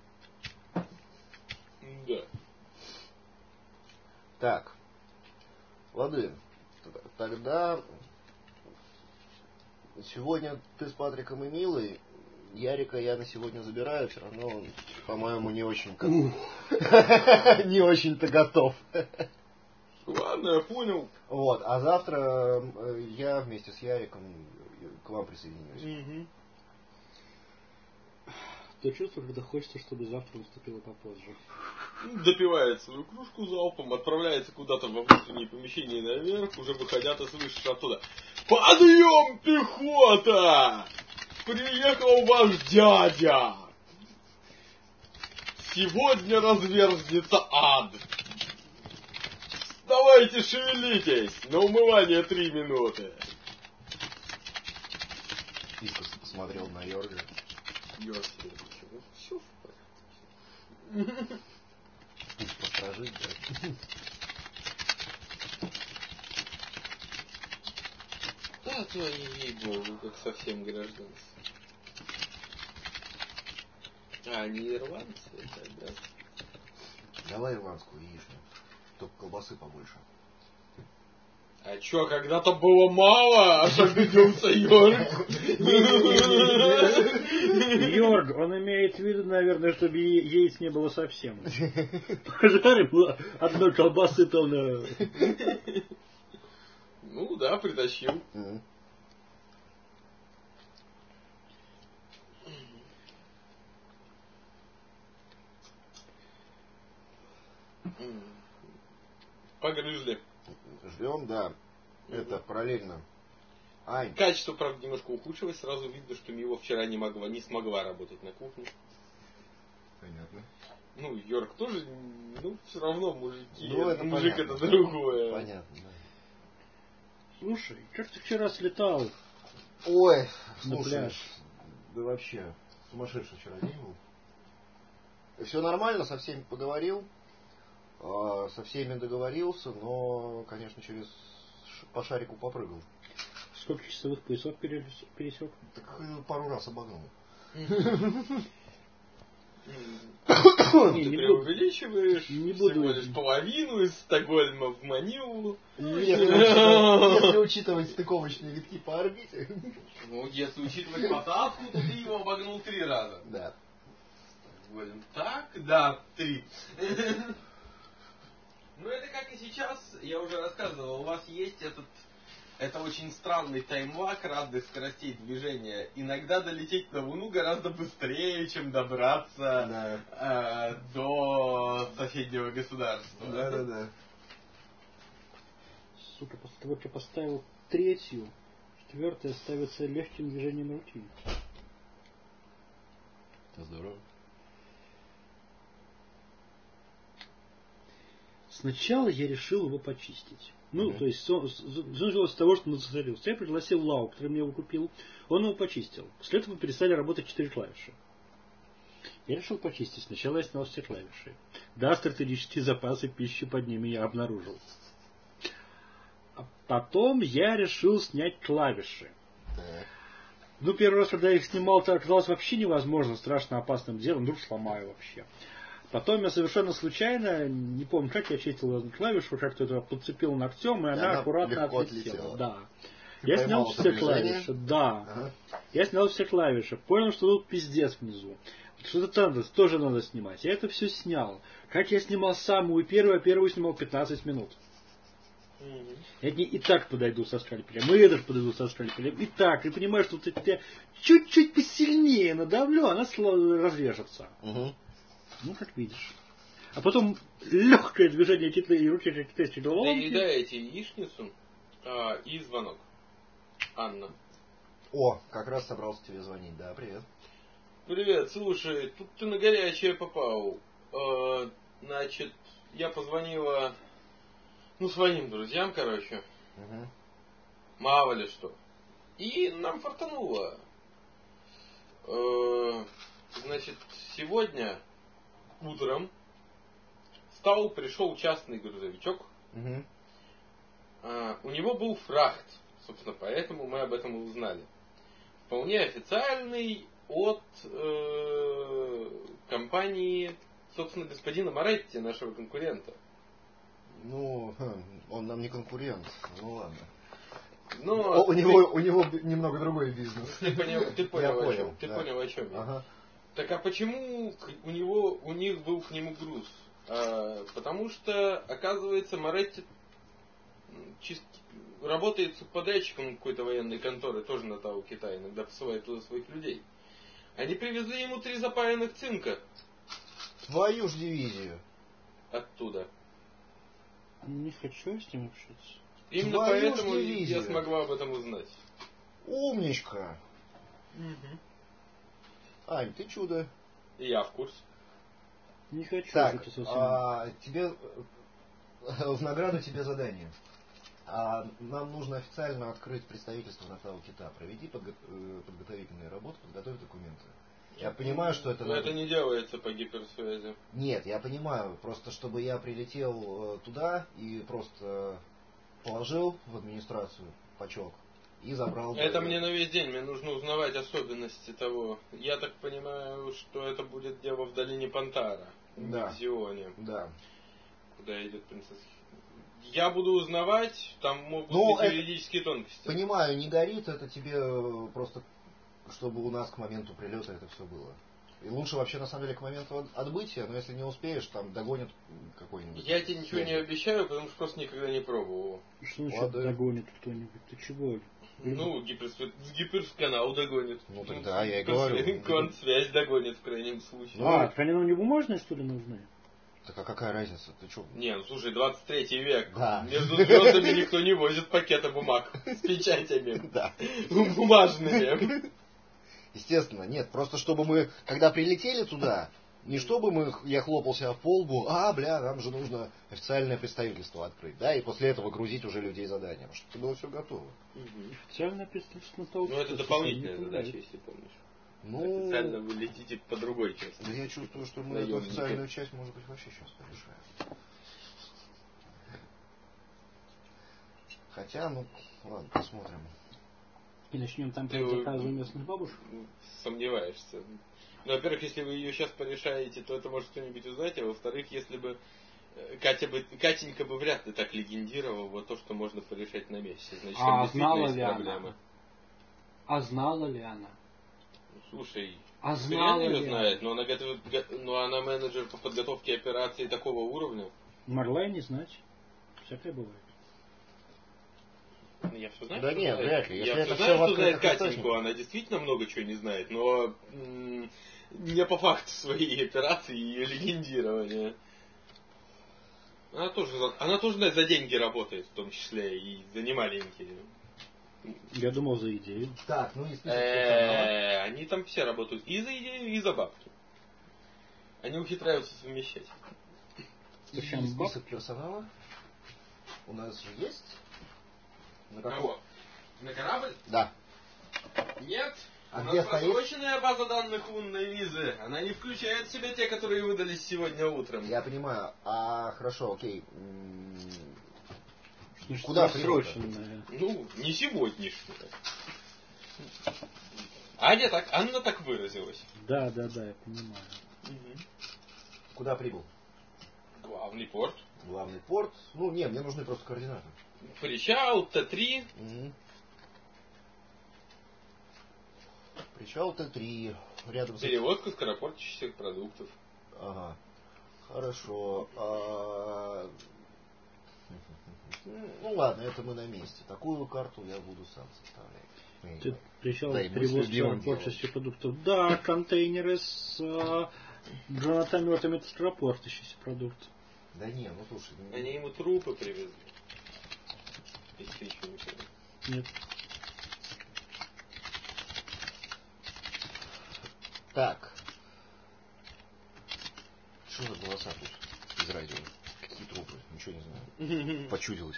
Да. Так. Лады. Тогда сегодня ты с Патриком и Милой. Ярика я на сегодня забираю, все равно он, по-моему, не очень не очень-то готов. Ладно, я понял. Вот, а завтра я вместе с Яриком к вам присоединюсь. Угу. То чувство, когда хочется, чтобы завтра наступило попозже. Допивает свою кружку залпом, отправляется куда-то во внутренние помещения наверх, уже выходя и слышишь оттуда: «Подъем, пехота! Приехал ваш дядя! Сегодня разверзнется ад! Давайте шевелитесь! На умывание 3 минуты!» Искоса посмотрел на Йорга. Йорг, все в порядке. Пусть постражит, да? Да, то ей-богу, как совсем гражданцы. А, они ирландцы, это, да? Давай ирландскую яичню. Только колбасы побольше. А чё, когда-то было мало, аж обиделся Йорк. Йорг, он имеет в виду, наверное, чтобы яиц не было совсем. Пожарим одной колбасы полную. Ну да, притащил. Погрызли. Ждем, да. Это параллельно. Ань. Качество, правда, немножко ухудшилось. Сразу видно, что Мила вчера не смогла работать на кухне. Понятно. Ну, Йорк тоже, ну, все равно мужики. Ну, это мужик понятно. это другое. Понятно, да. Слушай, как ты вчера слетал? Ой, На слушай, пляж. да вообще, сумасшедший вчера день был. Все нормально, со всеми поговорил, со всеми договорился, но, конечно, по шарику попрыгал. Сколько часовых поясов пересек? Так пару раз обогнул. Ты преувеличиваешь, не всего буду. лишь половину из Стокгольма в Манилу. Если учитывать стыковочные витки по орбите. Ну, если учитывать посадку, то ты его обогнул 3 раза. Да. Так, да, 3. Ну, это как и сейчас, я уже рассказывал, у вас есть это очень странный таймлаг разных скоростей движения. Иногда долететь на Луну гораздо быстрее, чем добраться до соседнего государства. Да. Сука, после того, что поставил 3-ю, 4-я ставится легким движением руки. Это здорово. Сначала я решил его почистить. Ну, то есть, началось с того, что он засорился. Я пригласил Лау, который мне его купил. Он его почистил. После этого перестали работать 4 клавиши. Я решил почистить. Сначала я снял все клавиши. Да, стратегические запасы пищи под ними я обнаружил. А потом я решил снять клавиши. Так. Ну, первый раз, когда я их снимал, это оказалось вообще невозможно, страшно опасным делом. Вдруг сломаю вообще. Потом я совершенно случайно, не помню, как я чистил эту клавишу, как-то это подцепил ногтем, и она аккуратно отлетела. Да. Я снял Поймал все это движение. клавиши, да. Ага. Я снял все клавиши, понял, что тут пиздец внизу. Что-то там тоже надо снимать. Я это все снял. Как я снимал самую первую снимал 15 минут. Я и так подойду со скальпелем, и этот подойду со скальпелем, и так, и понимаю, что вот я чуть-чуть посильнее надавлю, она разрежется. Угу. Ну, как видишь. А потом легкое движение руки китайской головоломки. Доедаете яичницу и звонок. Анна. О, как раз собрался тебе звонить. Да, привет. Привет, слушай, тут ты на горячее попал. Значит, я позвонила, своим друзьям, короче. Угу. Мало ли что. И нам фартануло. Значит, сегодня утром пришел частный грузовичок. Угу. У него был фрахт. Собственно, поэтому мы об этом и узнали. Вполне официальный от компании, собственно, господина Моретти, нашего конкурента. Ну, он нам не конкурент. Ну ладно. Но у него немного другой бизнес. Ты понял, о чем я. Ага. Так а почему у них был к нему груз? Потому что, оказывается, Моретти работает субподрядчиком какой-то военной конторы, тоже на ТАО Китай, иногда посылает туда своих людей. Они привезли ему 3 запаянных цинка. Твою ж дивизию. Оттуда. Не хочу с ним общаться. Именно Твою поэтому ж дивизию. я смогла об этом узнать. Умничка. Ань, ты чудо. И я в курсе. Не хочу. Так, это тебе в награду тебе задание. Нам нужно официально открыть представительство на ТАО Кита. Проведи подготовительные работы, подготовь документы. Я понимаю, что это... Но это не делается по гиперсвязи. Нет, я понимаю. Просто чтобы я прилетел туда и просто положил в администрацию пачок и забрал... Это мне на весь день. Мне нужно узнавать особенности того. Я так понимаю, что это будет дело в долине Пантара. Да. В Зионе. Да. Куда идет принцесса. Я буду узнавать, там могут быть юридические тонкости. Понимаю, не горит, это тебе просто, чтобы у нас к моменту прилета это все было. И лучше вообще на самом деле к моменту отбытия, но если не успеешь, там догонят какой-нибудь. Я тебе ничего не обещаю, потому что просто никогда не пробовал. Что значит догонит кто-нибудь? Ты чего? Гиперсканал догонит. Ну тогда я и говорю. Квант-связь догонит в крайнем случае. Так они нам не бумажные, что ли, нужны? Так а какая разница? Ты что? Не, слушай, 23 век. Да. Между звездами никто не возит пакеты бумаг с печатями. Да. Бумажными. Естественно, нет. Просто чтобы мы, когда прилетели туда, не чтобы я хлопал себя в полбу, нам же нужно официальное представительство открыть, да, и после этого грузить уже людей заданием, чтобы было все готово. Официальное представительство на ТАО Кита. Ну, это дополнительная задача, если помнишь. Официально вы летите по другой части. Да я чувствую, что мы эту официальную часть, может быть, вообще сейчас порешаем. Хотя, ладно, посмотрим. И начнем там по заказу местных бабушек? Сомневаешься. Ну, во-первых, если вы ее сейчас порешаете, то это может кто-нибудь узнать, а во-вторых, если бы Катенька бы вряд ли так легендировала то, что можно порешать на месте. Значит, там знала есть ли проблемы. Знала ли она? Слушай, знала ее ли знает, но она менеджер по подготовке операции такого уровня. Могла и не знать. Всякое бывает. Я все знаю, да что нет, знает. вряд ли. Я все знаю, что знает Катеньку, она действительно много чего не знает, но не по факту своей операции и ее легендирования. Она тоже знает, за деньги работает, в том числе, и за немаленькие. Я думал за идею. Так, и список персонала. Они там все работают и за идею, и за бабки. Они ухитряются совмещать. И список персонала у нас же есть? На кого? На корабль? Да. Нет. А у где нас стоит? просроченная база данных лунной визы. Она не включает в себя те, которые выдались сегодня утром. Я понимаю. Хорошо, окей. Значит, куда просроченная? Не сегодняшняя. Анна так выразилась. Да, я понимаю. Куда прибыл? Главный порт. Главный порт. Мне нужны просто координаты. Причал, Т3. Причал Т3. Рядом с... Перевозка скоропортящихся продуктов. Ага. Хорошо. Ну ладно, это мы на месте. Такую карту я буду сам составлять. Ты причал Да, и перевозки первым скоропортящихся продуктов. Да, контейнеры с гранатометами это скоропортящийся продукт. Да не, ну слушай. Они ему трупы привезли. Если ты еще не понял. Нет. Так. Что за голоса тут из радио? Какие трупы? Ничего не знаю. Почудилось.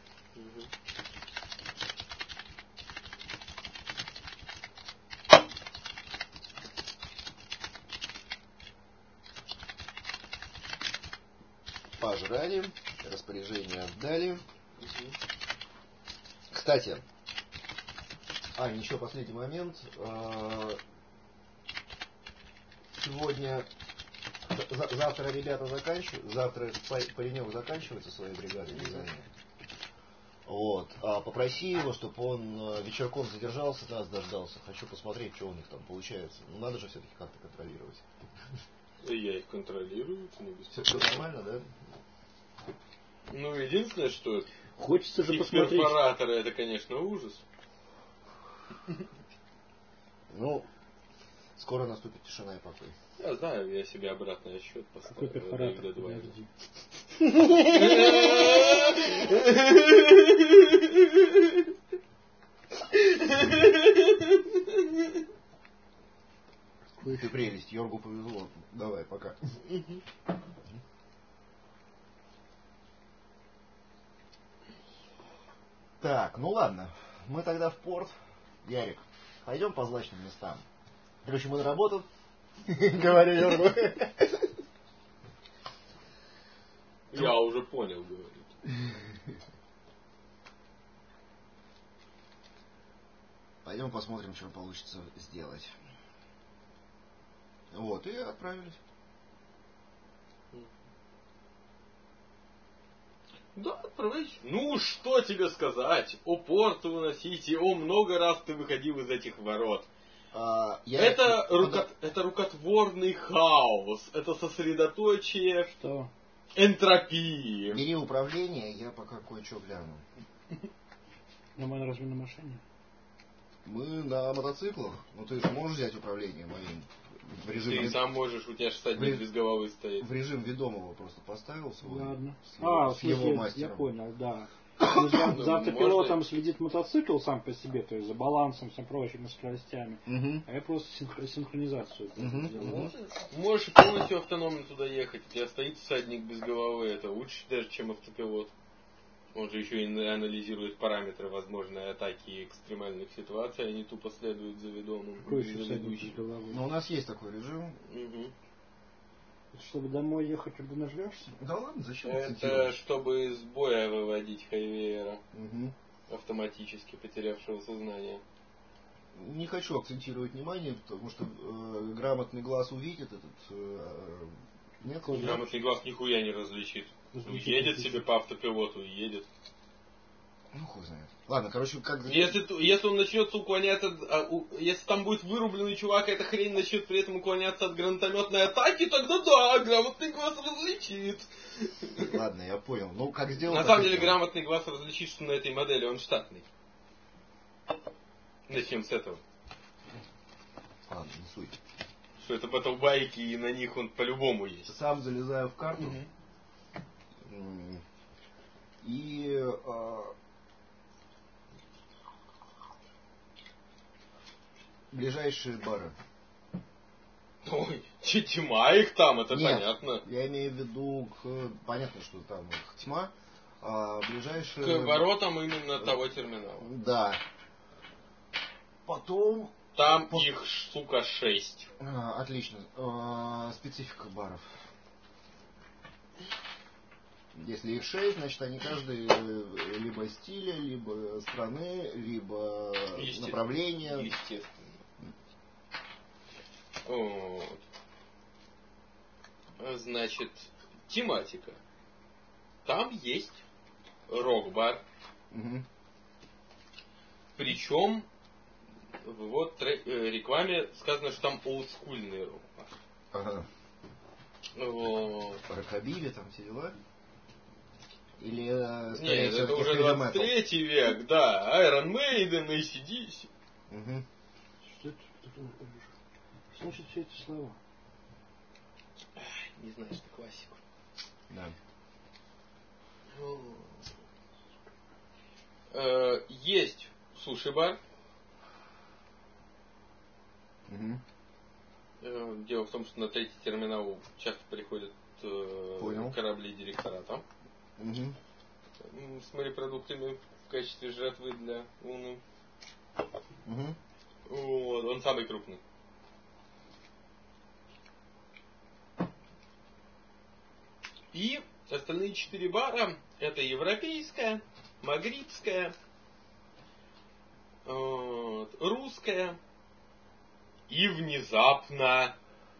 Пожрали. Распоряжение отдали. Кстати. Еще последний момент. Сегодня, завтра ребята заканчивают, завтра паренек заканчивается своей бригадой дизайна. Вот. Попроси его, чтобы он вечерком задержался, нас дождался. Хочу посмотреть, что у них там получается. Ну, надо же все-таки как-то контролировать. Я их контролирую, это не Все нормально, да? Ну, единственное, что хочется же их посмотреть. перфораторы, это, конечно, ужас. Ну, скоро наступит тишина и покой. Я знаю, я себе обратный отсчет Какой поставил. перфоратор? До 2. Подожди. Ты прелесть, Йоргу повезло. Давай, пока. Так, ну ладно. Мы тогда в порт. Ярик, пойдем по злачным местам. Короче, мы на работу. Говорю Йоргу. Я уже понял, говорит. Пойдем посмотрим, что получится сделать. Вот, и отправились. Да, отправляйся. Ну, что тебе сказать? О порт выносите, о, много раз ты выходил из этих ворот. Это рукотворный хаос, это сосредоточие Что? энтропии. Бери управление, я пока кое-что гляну. Но мы разве на машине? Мы на мотоциклах. Ну ты же можешь взять управление моим в режим... Ты сам можешь, у тебя же всадник без головы стоит. В режим ведомого просто поставил свой. Ладно. С его мастером. Я понял, да. За автопилотом следит мотоцикл сам по себе, то есть за балансом, всем прочими скоростями. А я просто синхронизацию делал. Можешь полностью автономно туда ехать. У тебя стоит всадник без головы. Это лучше даже, чем автопилот. Он же еще и анализирует параметры возможной атаки и экстремальных ситуаций, они тупо следуют за ведомым. Какой еще всадник без головы? Ну, у нас есть такой режим. Чтобы домой ехать, когда нажрешься? Да ладно, зачем? Это чтобы из боя выводить хайвеера, автоматически потерявшего сознание. Не хочу акцентировать внимание, потому что грамотный глаз увидит этот... Нет, грамотный глаз нихуя не различит. Едет себе по автопилоту и едет. Ну, хуй знает. Ладно, короче, как... Если он начнет уклоняться... Если там будет вырубленный чувак, эта хрень начнет при этом уклоняться от гранатометной атаки, тогда да, грамотный глаз различит. Ладно, я понял. Ну, как сделать... На самом деле, грамотный глаз различит, что на этой модели он штатный. Начнем с этого. Ладно, не суть. Что это батлбайки, и на них он по-любому есть. Сам залезаю в карту. И... ближайшие бары. Ой, тьма их там, это Нет, понятно. Я имею в виду, понятно, что там их тьма, а ближайшие... К воротам именно того терминала. Да. Потом... Там их, сука, 6. Отлично. Специфика баров. Если их 6, значит они каждый либо стиля, либо страны, либо направления. Естественно. Вот. Значит, тематика. Там есть рок-бар. Причем Вот рекламе сказано, что там олдскульный рок. Ага. Вот. Рокобили там все дела? Или Нет, это уже 23 век, да. Iron Maiden, AC/DC. Угу. Что это такое? Что значит все эти слова? Не знаешь ты классику. Да. Есть суши-бар. Угу. Дело в том, что на третий терминал часто приходят корабли директора там. Угу. С морепродуктами в качестве жертвы для Луны. Угу. Вот, он самый крупный. И остальные 4 бара это европейская, магрибская, русская и внезапно,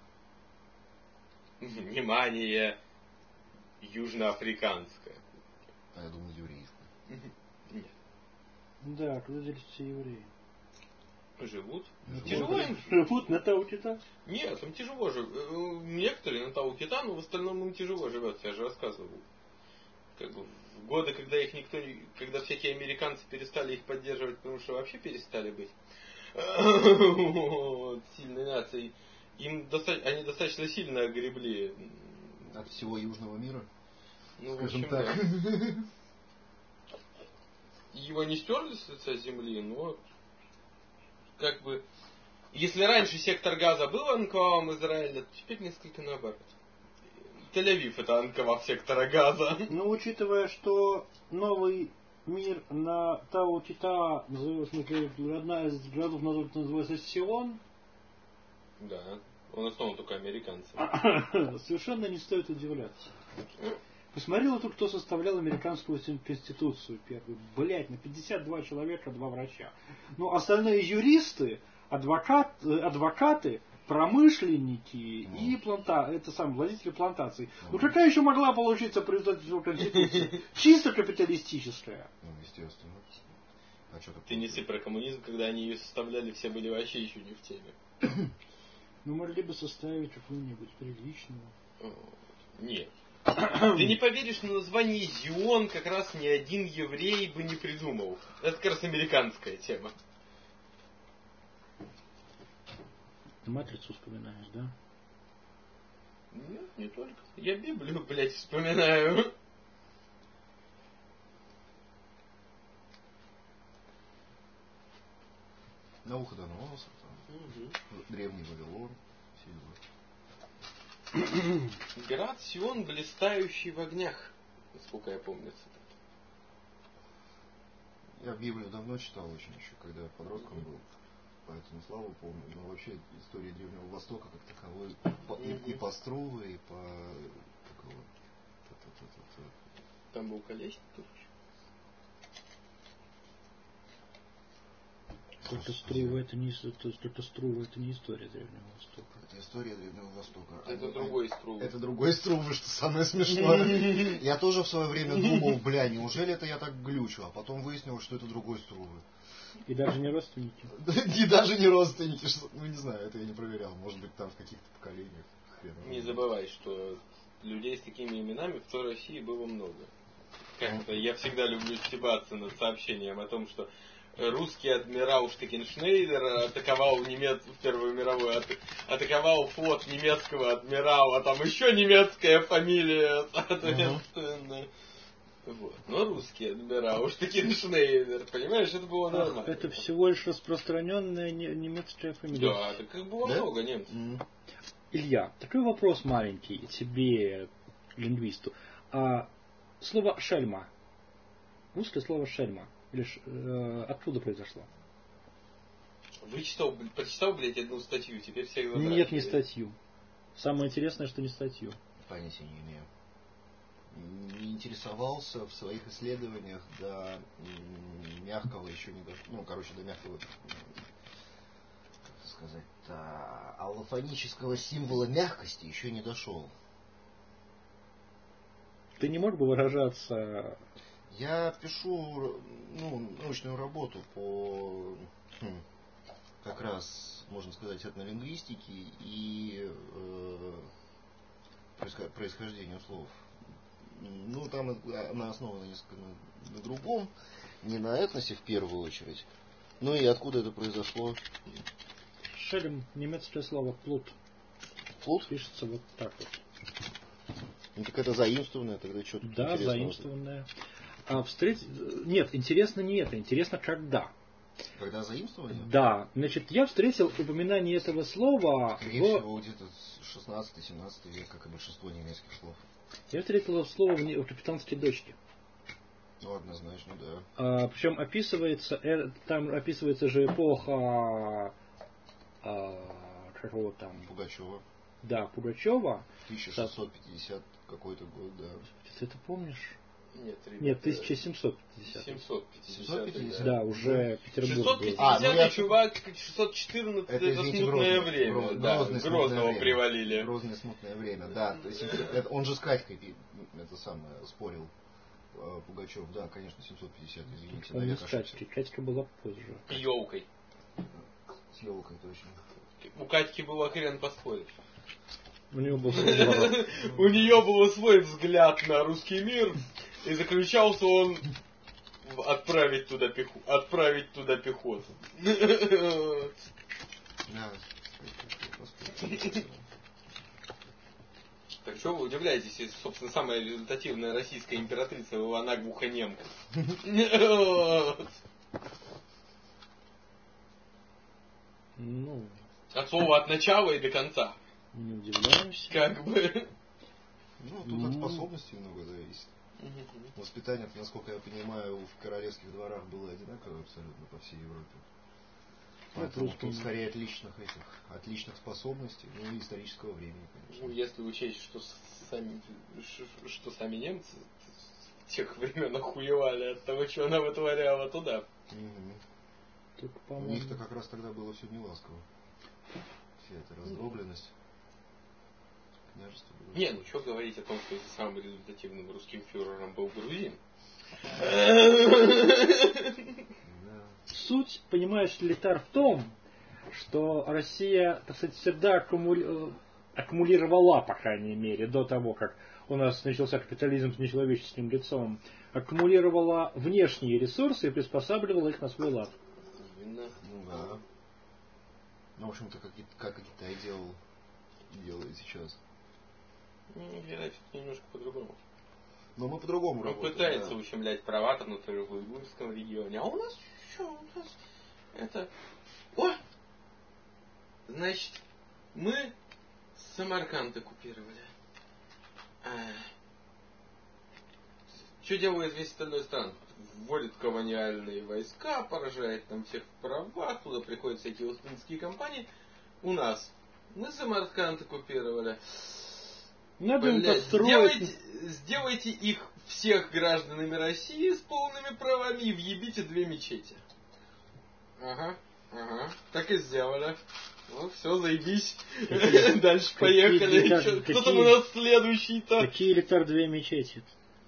внимание, южноафриканская. А я думал, еврейская. Нет. Да, куда делись все евреи? Живут. Живут. Тяжело им. Живут на Таукита? Нет, им тяжело живет. Некоторые на Таукита, но в остальном им тяжело живет, я же рассказывал. Как бы в годы, когда их никто, когда всякие американцы перестали их поддерживать, потому что вообще перестали быть сильной нацией, они достаточно сильно огребли. От всего южного мира? Ну, скажем в общем, так. да. Его не стерли с лица земли, но как бы если раньше сектор Газа был анклавом Израиля, то теперь несколько наоборот. Тель-Авив это анклав сектора Газа. Но учитывая, что новый мир на Таукита, в смысле, одна из городов называется Сион, Да, он основан только американцами. совершенно не стоит удивляться. Посмотри вот тут, кто составлял американскую конституцию первую. Блять, на 52 человека, 2 врача. Ну, остальные юристы, адвокаты, промышленники и владельцы плантаций. Ну, какая еще могла получиться при результате конституции? Чисто капиталистическая. Ну, естественно. А что Ты не про коммунизм, когда они ее составляли, все были вообще еще не в теме. Ну, могли бы составить какую-нибудь приличную. Нет. Ты не поверишь, но название Зион как раз ни один еврей бы не придумал. Это как раз американская тема. Ты матрицу вспоминаешь, да? Нет, не только. Я Библию, блядь, вспоминаю. Навуходоносор, древний Вавилон, все дела. Град Сион, блистающий в огнях, насколько я помню цитату. Я Библию давно читал очень еще, когда я подростком был. Поэтому славу помню. Но вообще история Древнего Востока как таковой и по Струве, и по... Там был Колесников. Только Струва это не история Древнего Востока. Это история Древнего Востока. Это другой Струва. Это другой Струва, что самое смешное. Я тоже в свое время думал, бля, неужели это я так глючу? А потом выяснилось, что это другой Струва. И даже не родственники. И даже не родственники. Ну не знаю, это я не проверял. Может быть там в каких-то поколениях. Не забывай, что людей с такими именами в той России было много. Как-то я всегда люблю стебаться над сообщением о том, что русский адмирал Штекеншнейдер атаковал в Первую мировую, атаковал флот немецкого адмирала, там еще немецкая фамилия, соответственно. Вот. Но русский адмирал Штекеншнейдер, понимаешь, это было нормально. Это всего лишь распространенная немецкая фамилия. Да, так как было много немцев. Илья, такой вопрос маленький тебе, лингвисту. Слово шельма. Русское слово шельма. Откуда произошло? Прочитал, блядь, одну статью, теперь всех задрачивает. Нет, не статью. Самое интересное, что не статью. Понятия не имею. Не интересовался в своих исследованиях до мягкого еще не дошло. Ну, короче, до мягкого, как сказать, аллофонического символа мягкости еще не дошел. Ты не мог бы выражаться... Я пишу научную работу по как раз, можно сказать, этнолингвистики и происхождению слов. Ну, там она основана несколько на другом, не на этносе в первую очередь. Ну и откуда это произошло? Шелем, немецкое слово плут. Плут? Пишется вот так вот. Ну так это заимствованное, тогда что тут Да, интересного? заимствованное. Нет, интересно не это, интересно когда. Когда заимствование? Да, значит, я встретил упоминание этого слова Скорее всего, где-то 16-17 век, как и большинство немецких слов. Я встретил это слово в капитанской дочке. Ну, однозначно, да. Причем там описывается же эпоха какого там... Пугачева. Да, Пугачева. 1650 какой-то год, да. Ты это помнишь? Нет, ребята, Нет, 1750. 750. Да, уже Петербург был. 650 чувак, 614 это извините, смутное время. Да, Грозного привалили. Грозное смутное время, да. То есть, это, он же с Катькой это самое спорил. Пугачев, да, конечно, 750, извините. Он не с Катькой, Катька была позже. Елкой. С елкой, точно. У Катьки было хрен поспорить. У нее был свой двор. У нее был свой взгляд на русский мир, и заключался он в отправить туда пехоту. Так что вы удивляетесь, если, собственно, самая результативная российская императрица была она глухонемка. Ну, от слова от начала и до конца. Не удивляюсь. Как бы. Ну, тут от способностей много зависит. Воспитание, насколько я понимаю, в королевских дворах было одинаково абсолютно по всей Европе. Поэтому тут скорее от личных способностей, ну и исторического времени, конечно. Ну, если учесть, что сами немцы тех времен охуевали от того, что она вытворяла, то да. У них-то как раз тогда было все не ласково. Вся эта раздробленность. Княжество было. Не, ну что говорить о том, что самым результативным русским фюрером был грузин. Суть, понимаешь, Литар, в том, что Россия, так сказать, всегда аккумулировала, по крайней мере, до того, как у нас начался капитализм с нечеловеческим лицом, аккумулировала внешние ресурсы и приспосабливала их на свой лад. Именно. Ну да. Ну, в общем-то, как Китай делает сейчас. Вероятно, немножко по-другому. Но мы по-другому Он работаем. пытается ущемлять права там, например, в уйгурском регионе. А у нас что? У нас это... О! Значит, мы Самарканд оккупировали. Что делает весь остальной стран? Вводит колониальные войска, поражает там всех в правах, туда приходят всякие остинские компании. У нас. Мы Самарканд оккупировали. Надо им построить. Сделайте их всех гражданами России с полными правами и въебите 2 мечети. Ага. Так и сделали. Ну, все, заебись. Дальше поехали. Кто там у нас следующий-то? Какие Литар 2 мечети?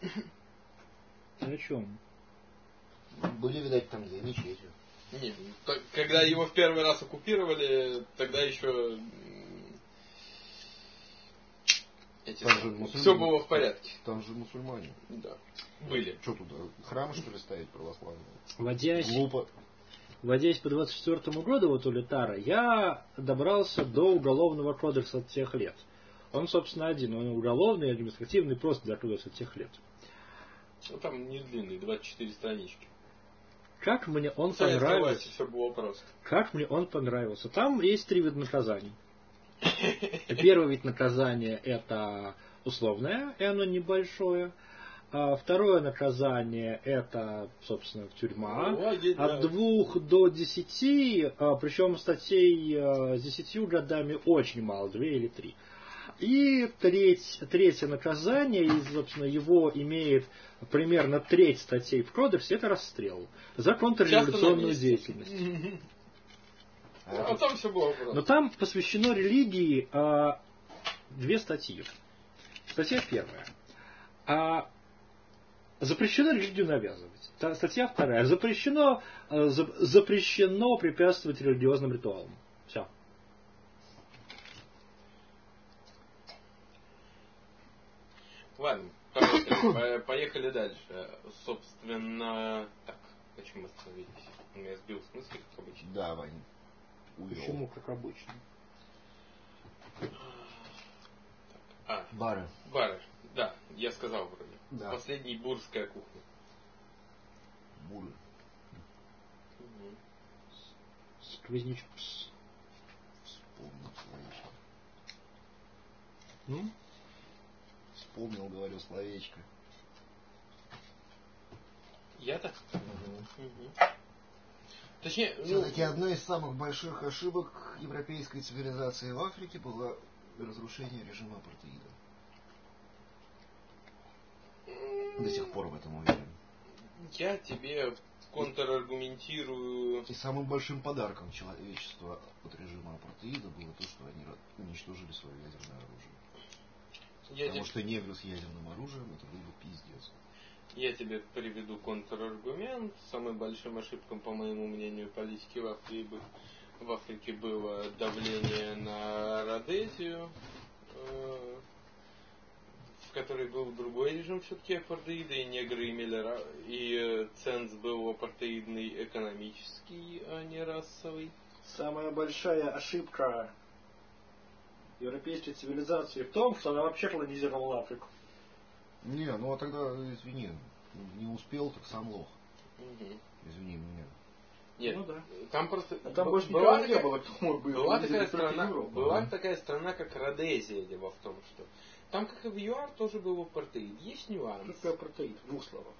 О чем? Были, видать, там 2 мечети. Нет, когда его в первый раз оккупировали, тогда еще... Все было в порядке. Там же мусульмане. Да. Были. Что туда? Храмы, что ли, ставить православные? Глупо. Водясь по 24 году вот у Литара, я добрался до уголовного кодекса от тех лет. Он, собственно, один. Он уголовный, административный, просто для кодекса тех лет. Ну, там не длинный, 24 странички. Как мне он понравился. Все было просто. Как мне он понравился. Там есть 3 вида наказаний. Первый вид наказания это условное, и оно небольшое. Второе наказание это, собственно, тюрьма. От 2 до 10, причем статей с 10 годами очень мало, 2 или 3. И третье наказание, и, собственно, его имеет примерно треть статей в кодексе, это расстрел за контрреволюционную деятельность. А там все было просто. Но там посвящено религии 2 статьи. Статья 1. Запрещено религию навязывать. Статья 2. Запрещено препятствовать религиозным ритуалам. Все. Ладно, поехали дальше. Собственно, так, почему мы остановились? Я сбил с мысли, как обычно. Да, Ваня. Почему, как обычно? Бары. Бары, да, я сказал вроде. Да. Последний бурская кухня. Буры. Сквознячок. Вспомнил словечко. Ну? Вспомнил, говорю, словечко. Я-то? Точнее, Все-таки одной из самых больших ошибок европейской цивилизации в Африке было разрушение режима апартеида. До сих пор в этом уверен. я тебе контраргументирую. И самым большим подарком человечества от режима апартеида было то, что они уничтожили свое ядерное оружие. Потому что негры с ядерным оружием это был бы пиздец. Я тебе приведу контраргумент. Самым большим ошибком, по моему мнению, политики в Африке было давление на Родезию, в которой был другой режим все-таки апартеида, и негры имели... И ценз был апартеидный экономический, а не расовый. Самая большая ошибка европейской цивилизации в том, что она вообще колонизировала Африку. Не, ну а тогда, извини, не успел, так сам лох. Извини меня. Нет, ну да. там просто... там больше была никого не было, кто мог бы... Была такая страна, как Родезия, дело в том, что... Там, как и в ЮАР, тоже был апартеид. Есть нюанс. Что такое апартеид? В двух словах.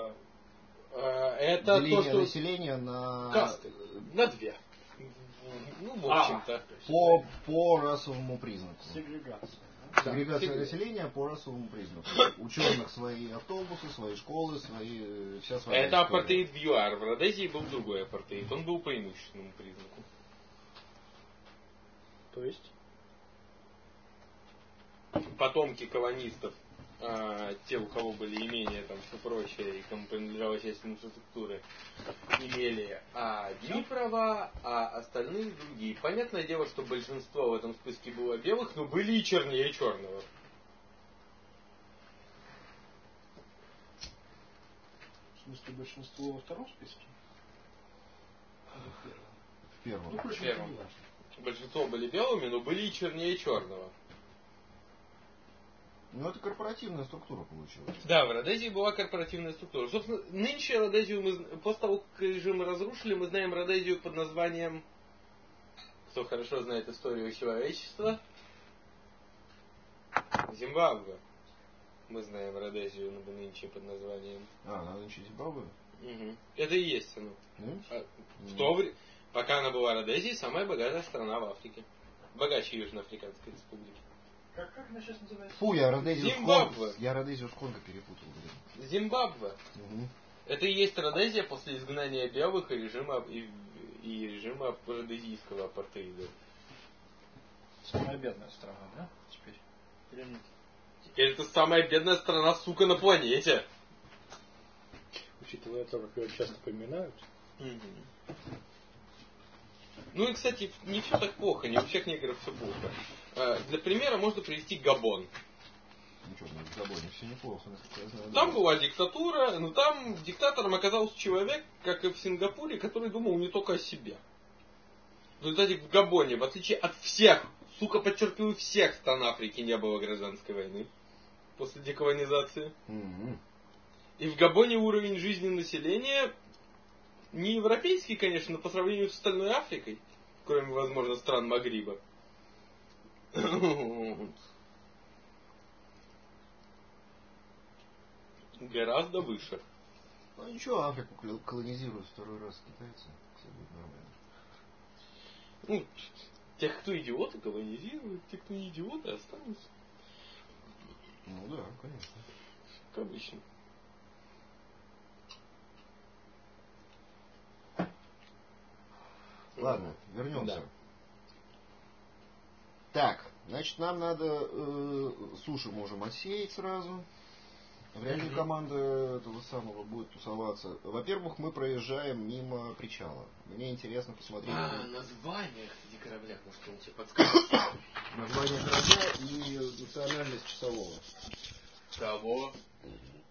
Это деление то, что... населения на... Касты. На две. Ну, в общем-то. По расовому признаку. Сегрегация. Сегрегация населения по расовому признаку. У черных свои автобусы, свои школы, вся своя Это история. апартеид в ЮАР. В Родезии был другой апартеид. Он был по имущественному признаку. То есть? Потомки колонистов, те, у кого были имения, там все прочее, и кому принадлежала часть инфраструктуры, имели одни права, а остальные другие. Понятное дело, что большинство в этом списке было белых, но были и чернее черного. В смысле, большинство во втором списке? В первом. Ну, В первом. Большинство были белыми, но были и чернее черного. Ну, это корпоративная структура получилась. Да, в Родезии была корпоративная структура. Собственно, нынче Родезию после того, как режим разрушили, мы знаем Родезию под названием, кто хорошо знает историю человечества, Зимбабве. Мы знаем Родезию нынче под названием. Нынче Зимбабве? Угу. Это и есть оно. В то время, пока она была Родезией, самая богатая страна в Африке. Богаче Южноафриканской республики. Как она сейчас называется? Фу, я Родезию Зимбабве. с Конго перепутал. Блин. Зимбабве. Угу. Это и есть Родезия после изгнания белых и режима родезийского апартеида. Самая бедная страна, да? Теперь. Или нет? Теперь это самая бедная страна, сука, на планете. Учитывая то, как ее часто поминают. Ну и, кстати, не все так плохо, не у всех негров все плохо. Для примера можно привести Габон. Ничего, в Габоне все неплохо, насколько я знаю. Там была диктатура, но там диктатором оказался человек, как и в Сингапуре, который думал не только о себе. В результате в Габоне, в отличие от всех, сука, подчеркиваю, всех стран Африки не было гражданской войны после деколонизации. И в Габоне уровень жизни населения не европейский, конечно, но по сравнению с остальной Африкой, кроме, возможно, стран Магриба, гораздо выше. Ну ничего, Африку колонизируют второй раз китайцы. Все будет нормально. Ну, тех, кто идиоты, колонизируют, те, кто не идиоты, останутся. Ну да, конечно. Как обычно. Ладно, вернемся. Да. Так, значит, нам надо суши можем отсеять сразу. Вряд ли команда этого самого будет тусоваться. Во-первых, мы проезжаем мимо причала. Мне интересно посмотреть... название, кстати, корабля, может, он тебе подскажет. Название корабля и национальность часового. Того.